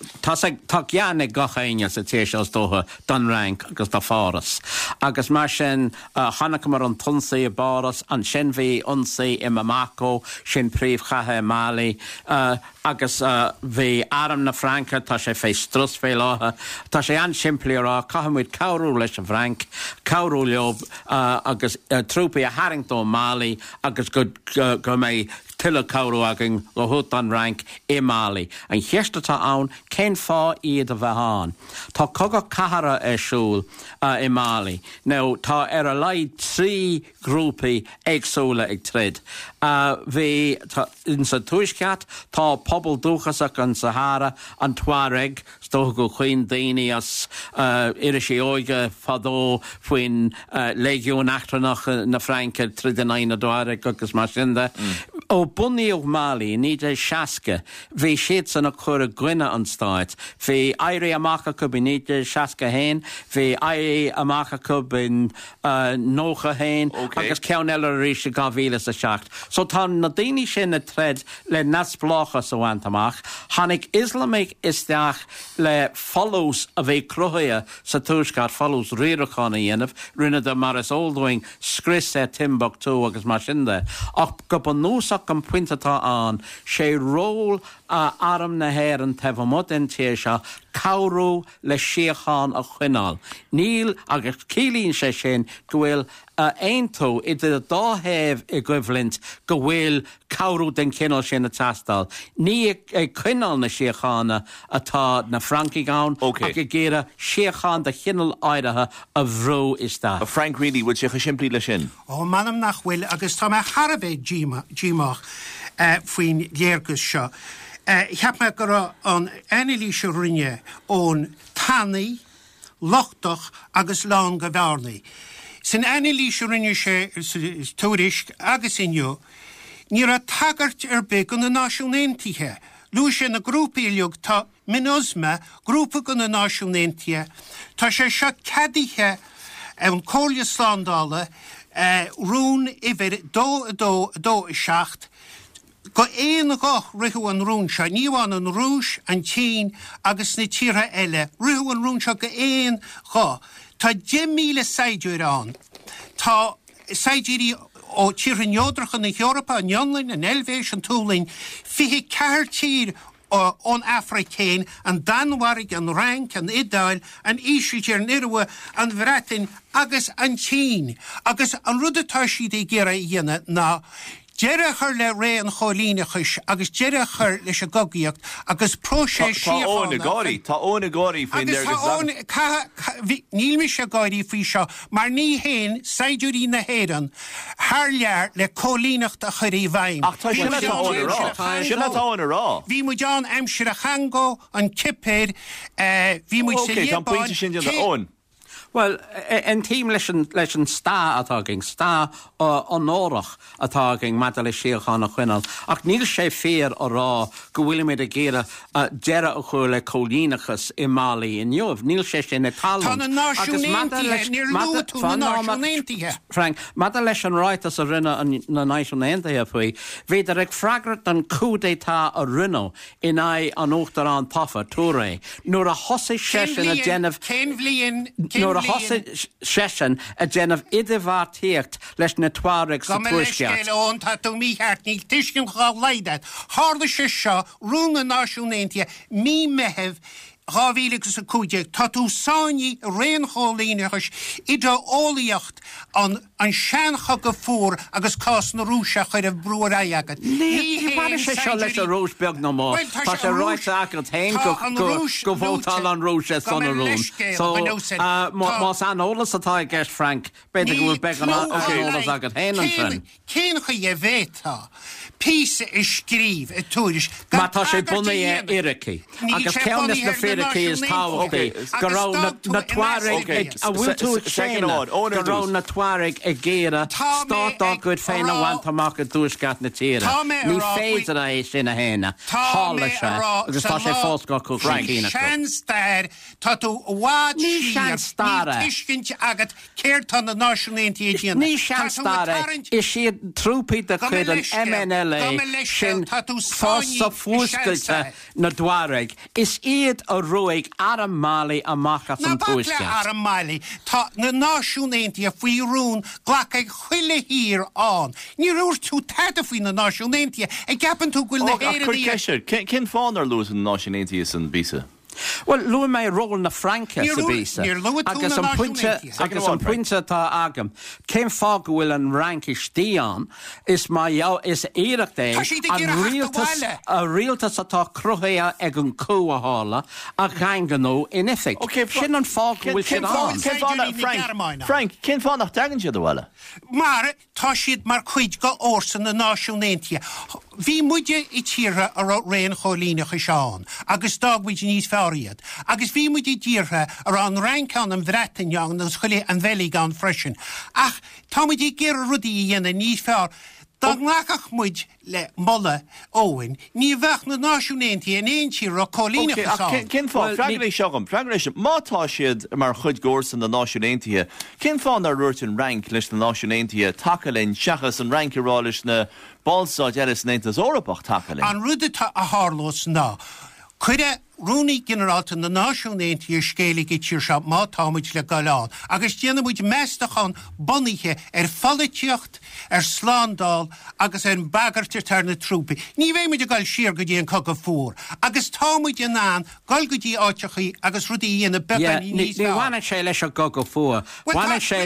tá ceannig gachaine sa tééis as dótha don rank agus tá fáras. Agus mar sin hanach mar an tunsaí a báras, an sin bhíionsaí i Bamako, sin príomh chatha Mali, uh, agus uh, bhí aram na Franca, tá sé fé strus fé látha, tá sé an siimplí rá, cahamúid cabhrú leis an Frank, cabhrú leob uh, agus uh, trúpaí a Harrington Mali, agus go, go, go mé tilla cabhrú agin go hút an rank i Mali. An cheiste tá ann cén fá iad a bheitán. Tá cogad cahara é siúil uh, i Mali. Now, tá ar a leid trí grúpaí agsúla ag trid. Uh, bhí in sa tuisceat tá pobl dúchasach an Sahara an Tuareg, sto go chuoin daoine as uh, iris é óige fadó faoin uh, legiún achtarnach na Franca trídenaine Tuareg agus mar sinda. Ó buníoh Mali, ní é seaca, bhí siad sanna chur a gcuine an stáit. Bhí éirí amach go bí ní é seaca héin, bhí éirí amach go bin uh, nócha héin, okay. Agus ceann eile ríis a gáhíle sa seacht. So tá na daoine sin a tred le nasbláchas a bhaint Hannig Islamic isteach le follows a bheith cruthaithe sa tuaisceart follows riarachána dhéanamh, rinne de mar is óldóing scris é Timbuktu agus mar sinda. Ach go ban núsach an puintetá an sé ról a aram na héir an tefamod in tíir seo cabhrú le siocháin a chuinál. Níl agus cílíonn sé sin go bhfuil aontó idir a dáhéamh i gcuimhlint go bhfuil cabhrú den cinál sin na tastal. Ní ag chuinál na siochána atá na Frankie gán okay. ag géire siocháin de chinál áirithe a bhrú is tá. Frank Reedy bhfuil sé siimplí le sin. Ó manam nach bhfuil agus tá me Harbheith ddíach faoin léargus seo. Cheap me go an enilí se rinne ón tannaí, lochtach agus lán go bhearnaí. Sin enilí se rinne sé túrisc agus inniu, ní a tagart ar be go na náisiúnéntithe. Lú sé na grúpaíliog tá minusma grúpa go na náisiúnéntithe, tá sé seo cadithe an cólia sládála rún ifir dó a dó dó i seacht, go éana go rihu an rún se, níháin an rúis an tín agus na tíre eile, rihu an rún se go éon go. Tá de míle saidiúir an. Tá saidiúí ó tíre neodracha na Europa, an Jonlain, an Elvéis, an Túlainn, fihi ceir tír ón Africéin, an Danwarig, an Rank, an Idáil, an Ísítir, an Irwa, an Bhreatain, agus an Tín. Agus an rudatá siad é ggéire dhéine ná Deire chur le ré an cholíne chus, agus deire chur leis a gogaíocht, agus prósé siána. Tá óna gáirí, tá óna gáirí faoin deir agus níl mi se gáirí faoi seo, mar ní héin saidiúí na héan, thar lear le cholíneacht a chuirí bhaim. Ach tá sinna tá óna rá, sinna tá óna rá. Bhí mu deán aimsir a changó an cipéir, bhí mu sé léabáin. Ok, tá pointe sin dean ón. Well, an tíim leis an stá atáging, stá an órach atáging mata le siocháin a chuinál. Ach níl sé fér a rá go bhfuil méid a géire deire a chuir le cholínachas i Mali in Jomh. Níl sé sin na talm. Tá na náisiúnéntithe, níor lú tú na náisiúnéntithe. Frank, mata leis an ráitas a rinne na náisiúnéntithe faoi, bhéidir ag freagart an coup d'état a rinne in é an óachtar an tafa túré. Nuair a hosaigh sesin a déanamh Cén bhliain a hosa sesin a déanamh idirhhar tíocht leis na tuareg sa tuaisceart. Go ón tá tú míheart ní tuiscin chá leidad. Tharla sé seo rúna náisiúnéntithe mí meheh Rávílegus a cúideag, tá tú sáinní réon cholíneachas idir ólaíocht an an seancha go fór agus cás na rúise chuir a brúar aigad. Ní mar sé seo leis a rúis beag nó má. Tá sé ráit agad hain go bhótáil an rúise san a rún. So más an ólas atá i gceist Frank, beidir go bhfuil beag an ólas agad hain an sin. Cén chu é bhétá. Písa is scríb a túris. Má tá sé buna é irici. Agus ceannas na féiricí is táhaí. Go rá na tuarig a bhfuil tú séna. Go rá na tuarig a géire státá go féin a bhaint amach a dúscat na tíre. Ní féidir a é sin a héna. Hála se. Agus tá sé fóscá chu Frankína. Sean stair tá tú bhád Ní sean stara. Ní tuiscint agad céirtá na náisiúnéntí díana. Ní sean stara. Is siad trúpaí de chuid an M N L sin fása fúscailte na dwarig. Is iad a ruig ar an Mali amachchas an túisceart. Na ar an Mali, tá na náisiúnéntí a faoi rún ghlacaigh chuile hír an. Ní rúir tú teada faoi na náisiúnéntí a gapan tú gúil na héirí. Cin fáin ar lús an náisiúnéntí san bísa? Well, lu mé ról na Franca sa bísa. Agus an puinte agus an puinte tá agam. Céim fá go bhfuil an rankis tíán is mai is éireach é an rialtas a rialtas atá cruthéa ag an cua hála a ganganó in ifig. Sin an fá go bhfuil sin an. Frank, cén fá nach dagan siad bhile? Mar tá siad mar chuid go orsan na náisiúnéntí. Bhí muide i tíre ar réon cholíneach i seán, agus dágmuid níos fearíad. Agus bhí muide díre ar an reincán an bhreatain an chuile an bhelig an freisin. Ach, tá muid i ggéir rudí dhéana níos fear. Dag nachach muid le molle óin, ní bheith na náisiúnéntí an éon tír a cholíneach i seán. Cin fá, freagaréis seagam, freagaréis mátá siad mar chud górsan na náisiúnéntí. Cin fá ar ruirt an rank leis na náisiúnéntí takelinn seachas an rankirá leis na balsáid eile néantas Eorpach takelinn. An rudde a hálós ná. Cuide Rúnaí generalta na náisiúnéntí ar scéalaigh tíir se má támuid le galán, agus déanamúid meastachán bonithe ar falliteocht, ar slándal, agus ar bagartir tar na trúpa. Ní bhéimiid a gáil siar go dtíon cog a fór, agus támuid an án, gáil go dtí áitechaí agus rudí dhéana beganí níos Ní bhhaine sé leis a gog a fór, bhhaine sé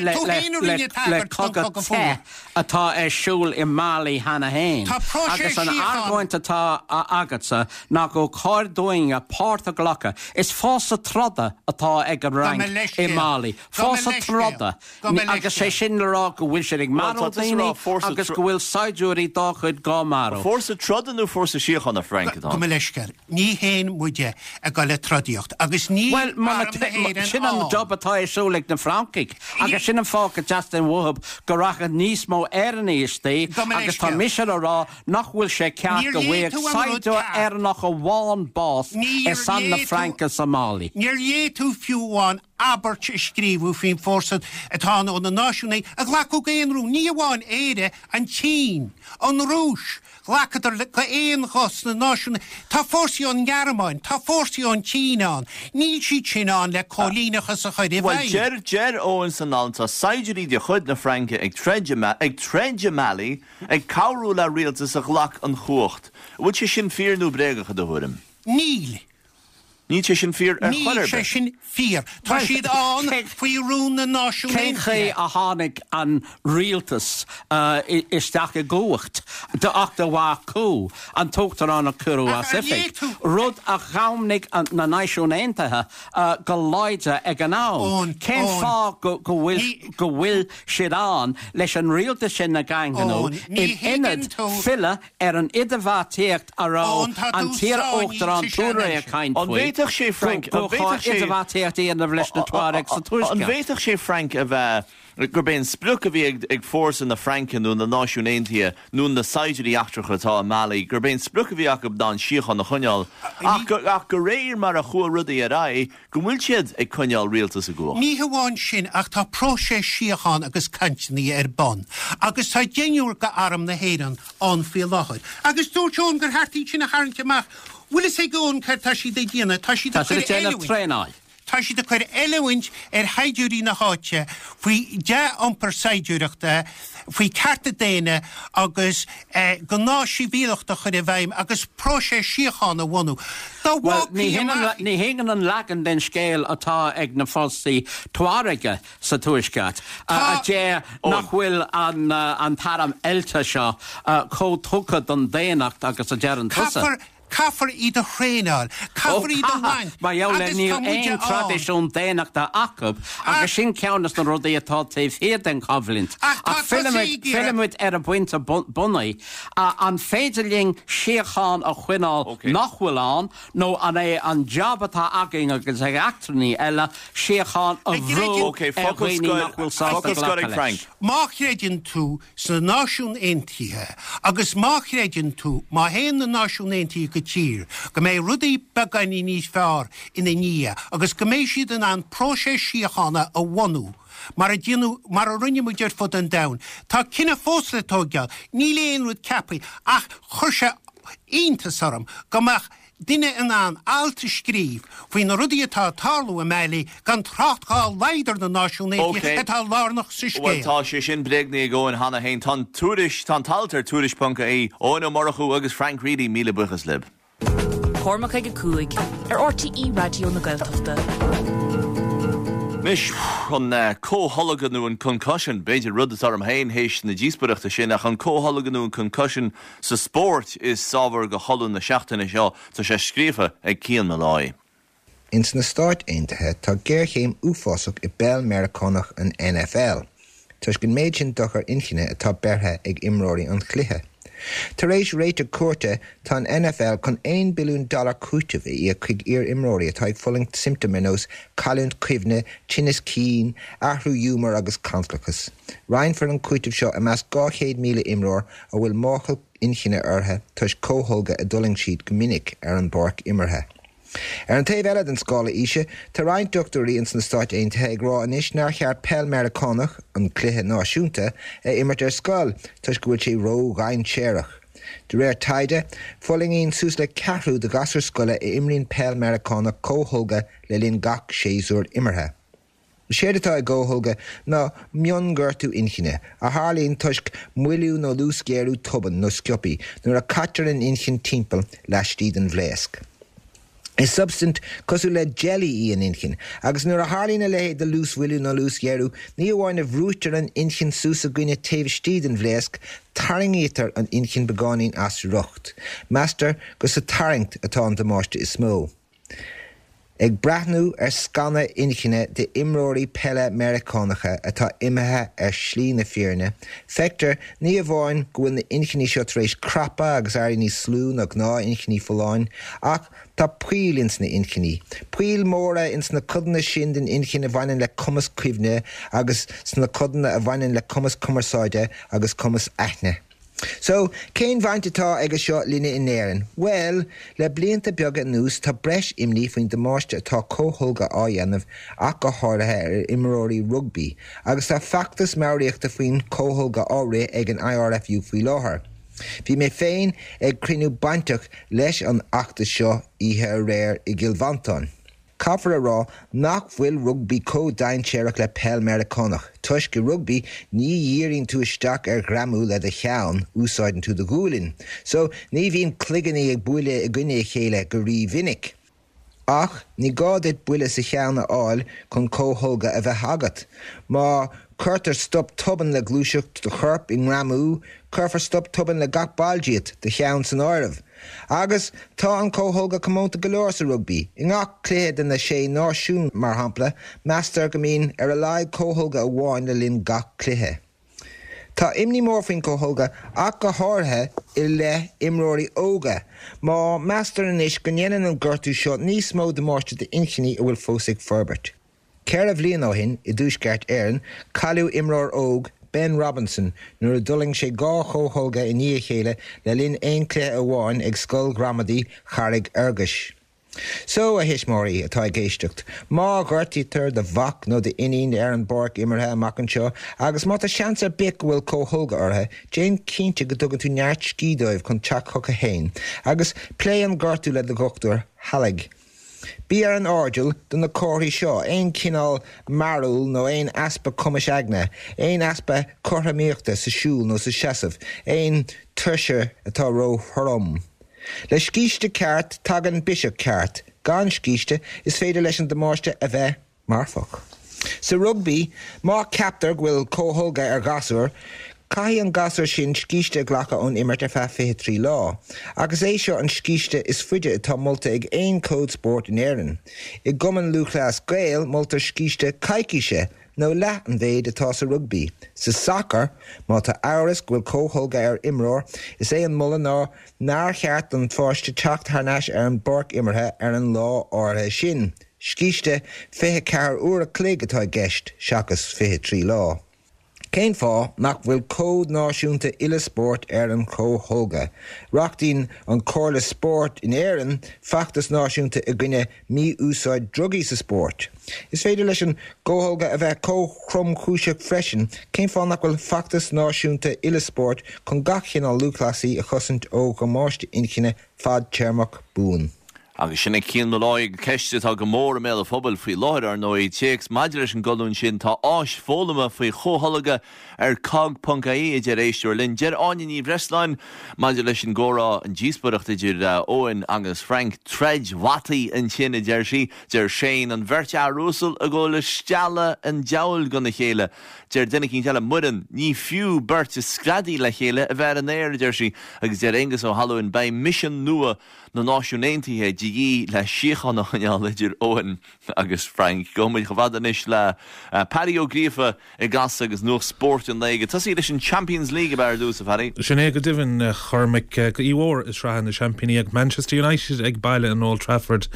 le cog a te atá ar siúil i Málaí hana hain. Agus an argóint atá agatsa ná go cordóing a páirta ghlacha is fása troda atá ag an rang i Málaí. Fása troda. Agus sé sin le rá go bhfuil sé ag marú daoine agus go bhfuil saidúirí dá chud gá marú. Fórsa troda nó fórsa síochan a Frank atá? Go me leiscer, ní héin muide a gáil le trodíocht. Agus ní Well, sin an job atá é siúlaigh na Frankig. Agus sin an fáca Justin Wahab go racha níos mó airna is té agus tá misisiir a rá nach bhfuil sé ceart go bhfuil saidú ar nach a bháin bás is san na Franca Somáli. Níor dhé tú fiúháin abert scríbú fin fórsad atá ó na náisiúna a ghlacu géanrú ní bháin éire an tín an rúis. Glacadar le éon chos na náisiúna. Tá fórsaí an Gearmáin, tá fórsaí an Tíán, níl si Tínán le cholínachas a chuid i bhain. Well, ger ger óin san alta saidúirí de chud na Franca ag treide Málaí ag cabhrú le rialtas a ghlach an chuacht. Bhfuil sé sin fíornú bréagacha do thuairim? Níl. Ní sé sin fíor ar Ní sé sin fíor. Tá siad an faoi rún na náisiúna. Cén ché a tháinig an rialtas isteach a ggócht de achta bhá cú an tógtar an a curú a sifig. Rud a chámnig na náisiúnaontaithe go láide ag an ná. Cén fá go bhfuil siad an leis an rialtas sin na ganganú in inad fille ar an idirmhatíocht ará an tír ógtar an túra a caint faoi. An sé Frank an bhéiteach sé Frank a bheith gur ben spruch a bhí ag fórsa na Franca nú na náisiúnaontaithe nú na saidirí achtracha atá Málaí, gur ben spruch a bhí ach dan siochan na chuneáil ach go réir mar a chua rudaí a rá go bhfuil siad ag chuneáil rialtas a gó. Ní hamháin sin ach tá prósé siochan agus cantnaí ar bon agus tá déanúir go arm na héan an fí láthid. Agus dúirteón gur hartaí sin na haintteach bhfuil sé gón chuir tá si dé díana tá si tréáil. Tá si de chuir eilehaint ar haidiúí na háite faoi de ampar saidúireachta faoi carta déine agus go náisí bíachta chuir a bhaim agus prósé siochan a bhhaú. Ní hégan an legan den scéal atá ag na fásaí tuairige sa tuaisceat. A dé nach bhfuil an taram eilta seo cótócha don déanacht agus a dearan tusa. Caffar iad a chréáil, caffar iad a bhain. Ba jau le níl éon tradiisiún déanaachta acab agus sin ceannas na rudaí atá taobh féad an coblint. Ach filmid ar a buinte bunaí an féidirling siochan a chuineáil nachhfuilán nó an é an jobbatá agin agus ag actraní eile siochan a bhrú ar chuoine nachhfuil sásta. Má chréideann tú sa náisiún aontaithe agus má chréideann tú má héan na náisiún aontaithe go tír, go mé rudaí beganí níos fearr ina ní, agus go méid siad an an prósé siochanna a bhhaú. Mar a dínú mar a rinne muidir fud an dain. Tá cinna fós le tógeal, ní léon rud cepaí ach chuirse iontas orm gomach duine an an alta scríb faoin na rudaí atá tarlú a Málaí gan trachtá leidir na náisiúnaithe atá lárnach sa scéal. Tá sé sin bréagnaí ggóin hana hain tan túris tan taltar túris punca é óna marachú agus Frank Reedy míle buchas lib. Cormac ag a cúig ar R T E Radio na Gaeltachta. Mis chun cótholaganú an concussion beidir rud arm hain hééis na díospareachta sin ach an cótholaganú an concussion sa sport is sábhar go cholann na seachtainna seo tá sé scríofa ag cían na láid. Ins na Stát Aontaithe tá géirchéim uafásach i bell Americánach an N F L. Tuis gon méid sin dochar inchinne atá bertha ag imróí an chluiche. Tar éis réite cuarta tá an N F L chun one billiún dollar cúitimh í a chuig ar imróí atá ag foling symptomenos callúnt cuimhne, tinnis cín, athrú humor agus conflachas. Ryan for an cúitimh seo a meas gáchéad míle imróir a bhfuil máchail inchinne ortha tuis cóthólga a dulling siad go minic ar an barc imirthe. Ar an taobh eile den scála ise, tá roinnt dochtarí ins na Stát Aontaithe ag rá anois nar cheart pell Americánach an cluiche náisiúnta a imirt ar scáil, tuis go bhfuil sé ró ghain séireach. De réir taide, foling íon sús le ceathrú de gasar scoile i imríonn Peall Mearicána cóthóga le linn gach séasúr imirthe. Séadatá i ggóthóga ná miongurtú inchinne, a hálíonn tuisc muiliú nó lúsgéirú tuban nó sciopí nuair a catar an inchin timpeall leistíad an bhléasc. Is substant cosú le jelly í an inchin, agus nuair a hálína le de lús bhuiiliú nó lúsgéirú, ní bhhain a bhrútear an inchin sús a gcuine taobhstíad an bhléasc, taringítar an inchin begáín as rucht. Meastar gus a taringt atá an damáiste is smó. Ag brathnú ar scanna inchinne de imróí Peall Mearicánacha atá imethe ar slí na fíorne, feictar ní a bháin go bhfuil na inchinní seo tar éis crappa agus airí ní slú nó gná inchinní foláin, ach tá puil ins na inchinní. Puil móra ins na codanna sin den inchin a bhaineann le cumas cuimhne agus sna codanna a bhaineann le cumas cumarsáide agus cumas aithne. So, céin bhaint atá ag a seo líne in éireann? Well, le blianta beaga nús tá breis imní faoin damáiste atá cóthóga á dhéanamh ach go háirithe ar imróí rugby, agus tá factas maoríochta faoin cóthóga á ré ag an I R F U faoi láthair. Bhí mé féin ag crinú bainteach leis an achtas seo ihe a réir i Gilvantáin. Caithfar a rá nach bhfuil rugby có-dain séireach le Peall Mearicánach. Tuis go rugby ní dhíríonn tú isteach ar gramú le de cheann úsáidan tú do gúlinn. So ní bhíon cliganí ag buile i gcuine chéile go rí vinnic. Ach, ní gáid buile sa cheanna áil chun cóthóga a bheith agat. Má chuirtar stop tuban le glúiseacht do chorp in gramú, chuirfar stop tuban le gach baildiad de cheann san áirimh. Agus tá an cóthóga commónta go leor sa rugby. I ngach cléad na sé náisiún mar hampla, meastar go mín ar a laghad cóthóga a bháin le linn gach cluiche. Tá imní mór faoin cóthóga ach go háirithe i le imróí óga. Má meastar inis go ndéanann an gortú seo níos mó damáiste de inchinní a bhfuil fósaigh forbairt. Ceir a bhliain ó hin i dúsceart éireann, cailú imróir óg Ben Robinson nuair a dulling sé gá chóthóga i ní chéile le linn aon clé amháin ag scoil gramadí charrig argais. So a hismóí atá géisteacht. Má gortítar de bhac nó de inín ar an borc imirthe amach an seo, agus má tá seansar bic bhfuil cóthóga orthe, Jane cínte go dtugann tú neart scídóibh chun teach chucha héin, agus plé an gortú le de gochtúir halig. Bí ar an ardil don na cóirí seo, ein cinál marúil nó ein aspa cumas agna, ein aspa corthamíochta sa siúl nó sa seasamh, ein tuirse atá ró thorom. Le scíiste ceart tagan bishop ceart, gan scíiste is féidir leis an damáiste a bheith marfach. Sa rugby, má captar bhfuil cóthóga ar gasúr, Caithí an gasar sin scíiste ghlacha ón imirte fe fiche trí lá, agus é seo an scíiste is fuide atá molta ag aon cód sport in éireann. I gcumann luachlas Gael moltar scíiste caiiciise nó leat an bhéad atá sa rugby. Sa soccer, má tá áras bhfuil cóthóga ar imróir, is é an mula ná náir cheart an fáiste teacht tharnais ar an borc imirthe ar an lá áirithe sin. Scíiste fiche ceathair uair a cloig atá gceist, seachas fiche trí lá. Céin fá nach bhfuil cód náisiúnta ile sport ar an cóthóga. Reachtaíonn an cóirla sport in éireann feachtas náisiúnta a gcuine mí úsáid drugaí sa sport. Is féidir leis an cóthóga a bheith có-chrum chúiseach freisin, céim fá nach bhfuil feachtas náisiúnta ile sport chun gach chinál luachlasí a chosint ó go máiste inchinne fad tearmach bún. Agus sinna cían na láig ceiste tá go mór mé a phobal faoi láir ar nó i téex maidir leis an goún sin tá áis fólama faoi chóthalaga ar cog puncaí idir éisteúir linn dear áine ní bhreslain maidir leis an górá an díosbaireacht idir Owen agus Frank Tredge Watty an sin idir sí dear Shane an bhirte arúsal a ggó le steala an deall gona chéile dear duine cín teile mudan ní fiú burt is scradí le chéile a bheit an éir idir sí agus dear angus ó Halloween bei mission nua na náisiúnéntaithe dí le siochanna chuneáil idir Owen agus Frank gomid go bhfad anis le paríogrífa i gas agus nuach sport an léige. Tá sí leis an Champions League bar dús a Paddy. Sinné go duhann chormic íhór is rahan na Championí ag Manchester United ag baile an Old Trafford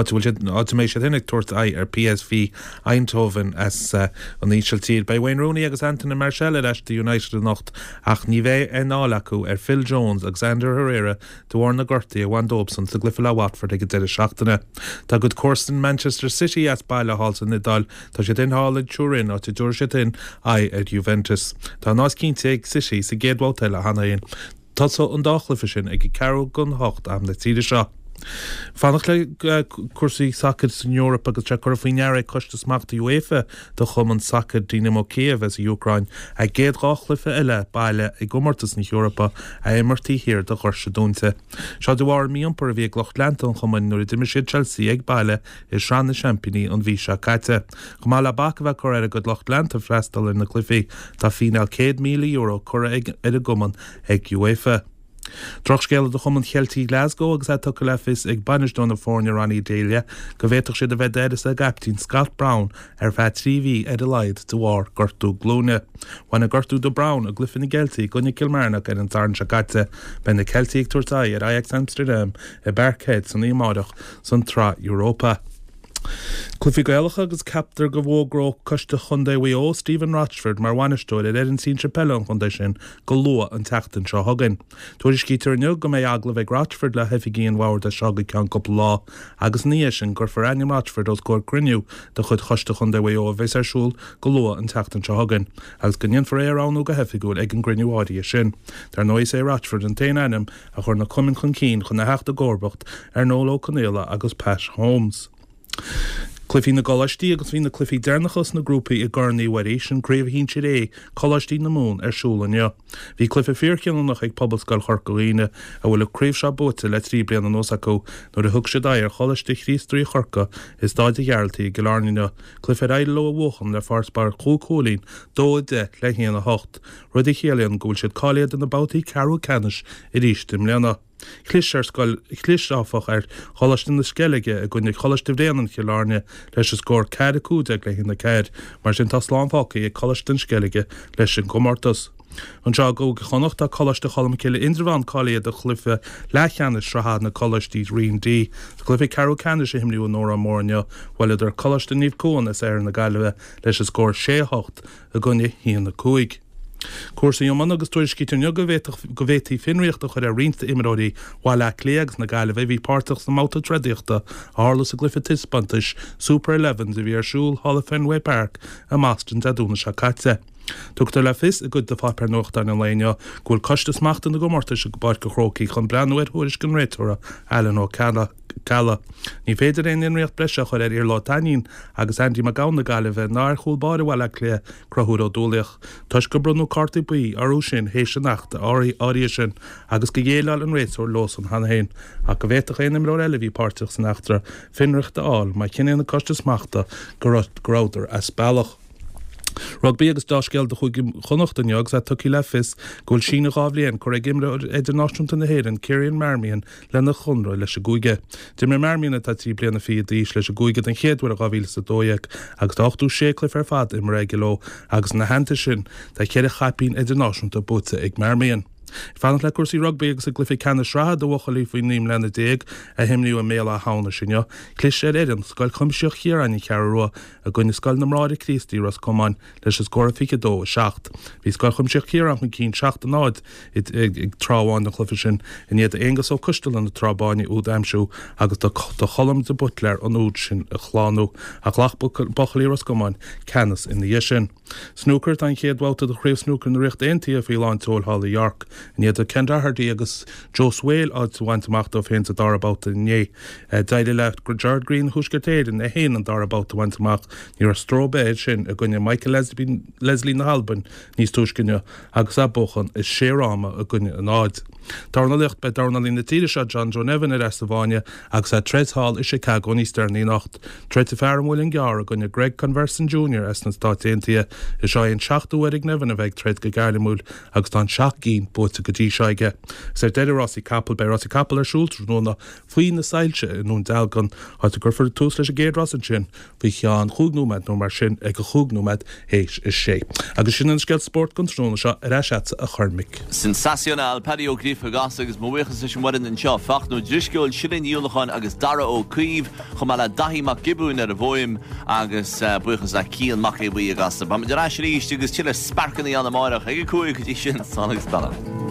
áméis sé hinnig tuairt ai ar P S V Eindhoven as an ísisiil tír bei Wayne Rooney agus Anthony Martial leis de United an nacht ach ní bheith an ála acu ar Phil Jones, Alexander Herrera, Dwar na Gorty a Juan Dobson sa glyfa le Watford ag de seachtainna. Tá go Corsten Manchester City as baile hall san Nidal, tá sé den hall ag Turin ó dúir sé in ai ar Juventus. Tá nás cínte ag City sa géadhil teile hanaíon. Tá an dáchlifa sin ag ceú gun hocht am le tíide seo. Fannach le cuasaí sacad san Europa agus tre chuir faoinear costa smachta UEFA do chumann sacad Dynamo Kiev as a Ucrain a géad gáchlifa eile baile ag gomartas na Europa a immartaí hir do chuirse dúnta. Seo do bhhar míompar a bhí Loch Lanton chumann nuair a d imiisiad Chelsea ag baile is ran na Championí an bhí se caite. Chumá le bacah chuir ar a go Loch Lanton freistal in na clufií tá fíneal céad míle euro chuir ag ar a gomann ag UEFA. Droch scéile do chumann Chealtaí Glasgow agus a tuca lefis ag banisdó na fórne ranní déile go bhéiteach siad a bheith déidir a gaptín Scott Brown ar bheit trí bhí Adelaide do bhhar gortú glúne. Bhaina gortú do Brown a glyfin na Geltaí gunne Kilmarnock ar an tarn se gaite ben na Celtaí ag tuairtaí ar Ajax Amsterdam i Birkhead san ímáideach san trá Europa. Clufi Gaelach agus captar go bhógró costa chundé ó Stephen Rochford mar bhainisteoir ar an sin trepelle an chundé sin go lua an teachtain seo hagan. Tuair is cítar nniu go mé agla bheith Rochford le hefigí an bhhair de seo go ceann couple lá agus níos sin gur for anim Rochford os gur criniú de chud costa chundé ó a bheits arsúil go lua an teachtain seo hagan. Agus gníon for éaránú go hefigúil ag an griniúádaí sin. Dar nóis é Rochford an tain anim a chur na cumin chun cín chun na heachta górbacht ar nóló Connéla agus Pat Holmes. Cliffy na Golastí agus hí na Cliffy Dernachas na grúpaí i gcónaí waréis an gréibh hín siad é Colastí na mún ar siúlanne. Bhí Cliffy fíorceannach ag pobalscoil Chorcaíine a bhfuil créibh se bute le trí bliana an osacó nuair a thug siad ar Cholastí Chrístrí Chorca is dáide gearltaí go lárnaine. Cliffy éile lo a bhcham le farspar cócólín dó de le héana hocht. Rud i chéalainn go bhfuil siad cáiliad an na bátaí Carú Canis i rístim leanna. Chlis áfach ar cholastin na skelige a gunnig cholastin bréanan chilarne leis a scór cead a cúdeag le hin na cead mar sin tá sláánfácaí ag cholastin skelige leis sin gomartas. An seo go chonacht a choiste cholam ciile indrabhán cáliad a chlufa lechanna srahad na colistí rion dí. Chlufa Carú Canis a himliú nóra mórne bhfuil idir cholastin níomh cóan is ar na gaiileh leis a scór séhocht a gunne híon na cúig. Cuasaí an agus tuair cítear go bhhétaí finriochta chuir a rianta imimeóí bhil le léags na gaiile bheith bhí páirteach na máta treideachta hálas a glyfa tispantais Super eleven a bhí arsúil Hall of Fenway Park a Maston a dúna se caite. Tugtar le fis a gud de fápar nuachta an léine ghfuil costa smachta na gomartas a go bar go chrócaí chun breanúir thuiris gan réitúra Alan ó Cala. Cala. Ní féidir é inriocht breise chuir ar ar lá daín agus Andy McGowan na gaileh náir chúlbáir bhile lé crothúr ó dúlaach. Tuis go brunú cartaí buí arú sin hééis sin nachta áí áí sin agus go dhéile an réitúir los an hanahéin a go bhéach é imró eile bhí páirteach san nachtra finreachta áil mai cinine na costa smachta go gráidir as bailach. Rugby agus dásgeil de chuig chonachtainneag a tuí le fis ghfuil sína gábhlíonn chuir ag imre idirnáisiúnta na héann Ciaran Marmion lena chunra leis a gúige. Di mar Marmion atá tí bliana fi díos leis a gúige an chéadhar a gáhíle sa dóiag agus dáchtú séclih ar fad imar ag go agus na hananta sin tá chéad a chapín idirnáisiúnta bute ag Marmion. Fanach le cuasí rugby agus a glyfi Canis rá do bhchalí faoin níim lena déag a himniú a méla hána sinne. Clis sé éan scoil chumiseoch chéaranní cearrua a gine scoil na mráide Crístí ras comáin leis is scóra fiche dó a seacht. Bhí scoil chumiseoch chéarach na cín seacht a náid ag tráháin na chlufi sin in iad éangas ó costal an na trábáinní úd aimsú agus do cholam de butleir an úd sin a chláánú a ghlach bochalí ras comáin Canis in na sin. Snooker an chéadhváta do chréibh snooker na richt aontaí a bhí láintóil Hall York. Níiad a Kendahardí agus Joe Swale áid bhaintach ó fénta darabáta inné. Daide le gur Gerard Green thuiscertéidir a héana an darabáta bhaintach ní a stróbéid sin a gunne Michael Leslie na Halban níos túiscinne agus a bochan is séráma a gunne an áid. Darna licht be darna lína tíide se John John Evan ar Esteváine agus a Tres Hall i Chicago ní starnaí nacht. Trete fearmhfuil an gear a gunne Greg Converson Junior as na státéntia is seo an seachtú erig Nevan a bheith tred go gaiilemúil agus tá seach cín bute go dtí seige. Sé deidir Rossi Capel bei Rossi Capel ar siúltar nóna faoin na sailse in nún dalgan áit gur fur tús leis a géad Ross an sin bhí cheán chúgnúmed nó mar sin ag go chúgnúmed héis is sé. Agus sin an sceil sport gunstróna seo ar eisiat a churmic. Sensacional Paddy O'Grief agus agus móhuichas is marin an seo fachnú drisceil silin íolachan agus dara ó cuomh chumá le dahí mac gibún ar a bhóim agus buchas a cían mac é bhuí agus. Ba me de ráisií agus tiile sparcannaí an amárach ag a cuaig go dtí sin sannagus dala.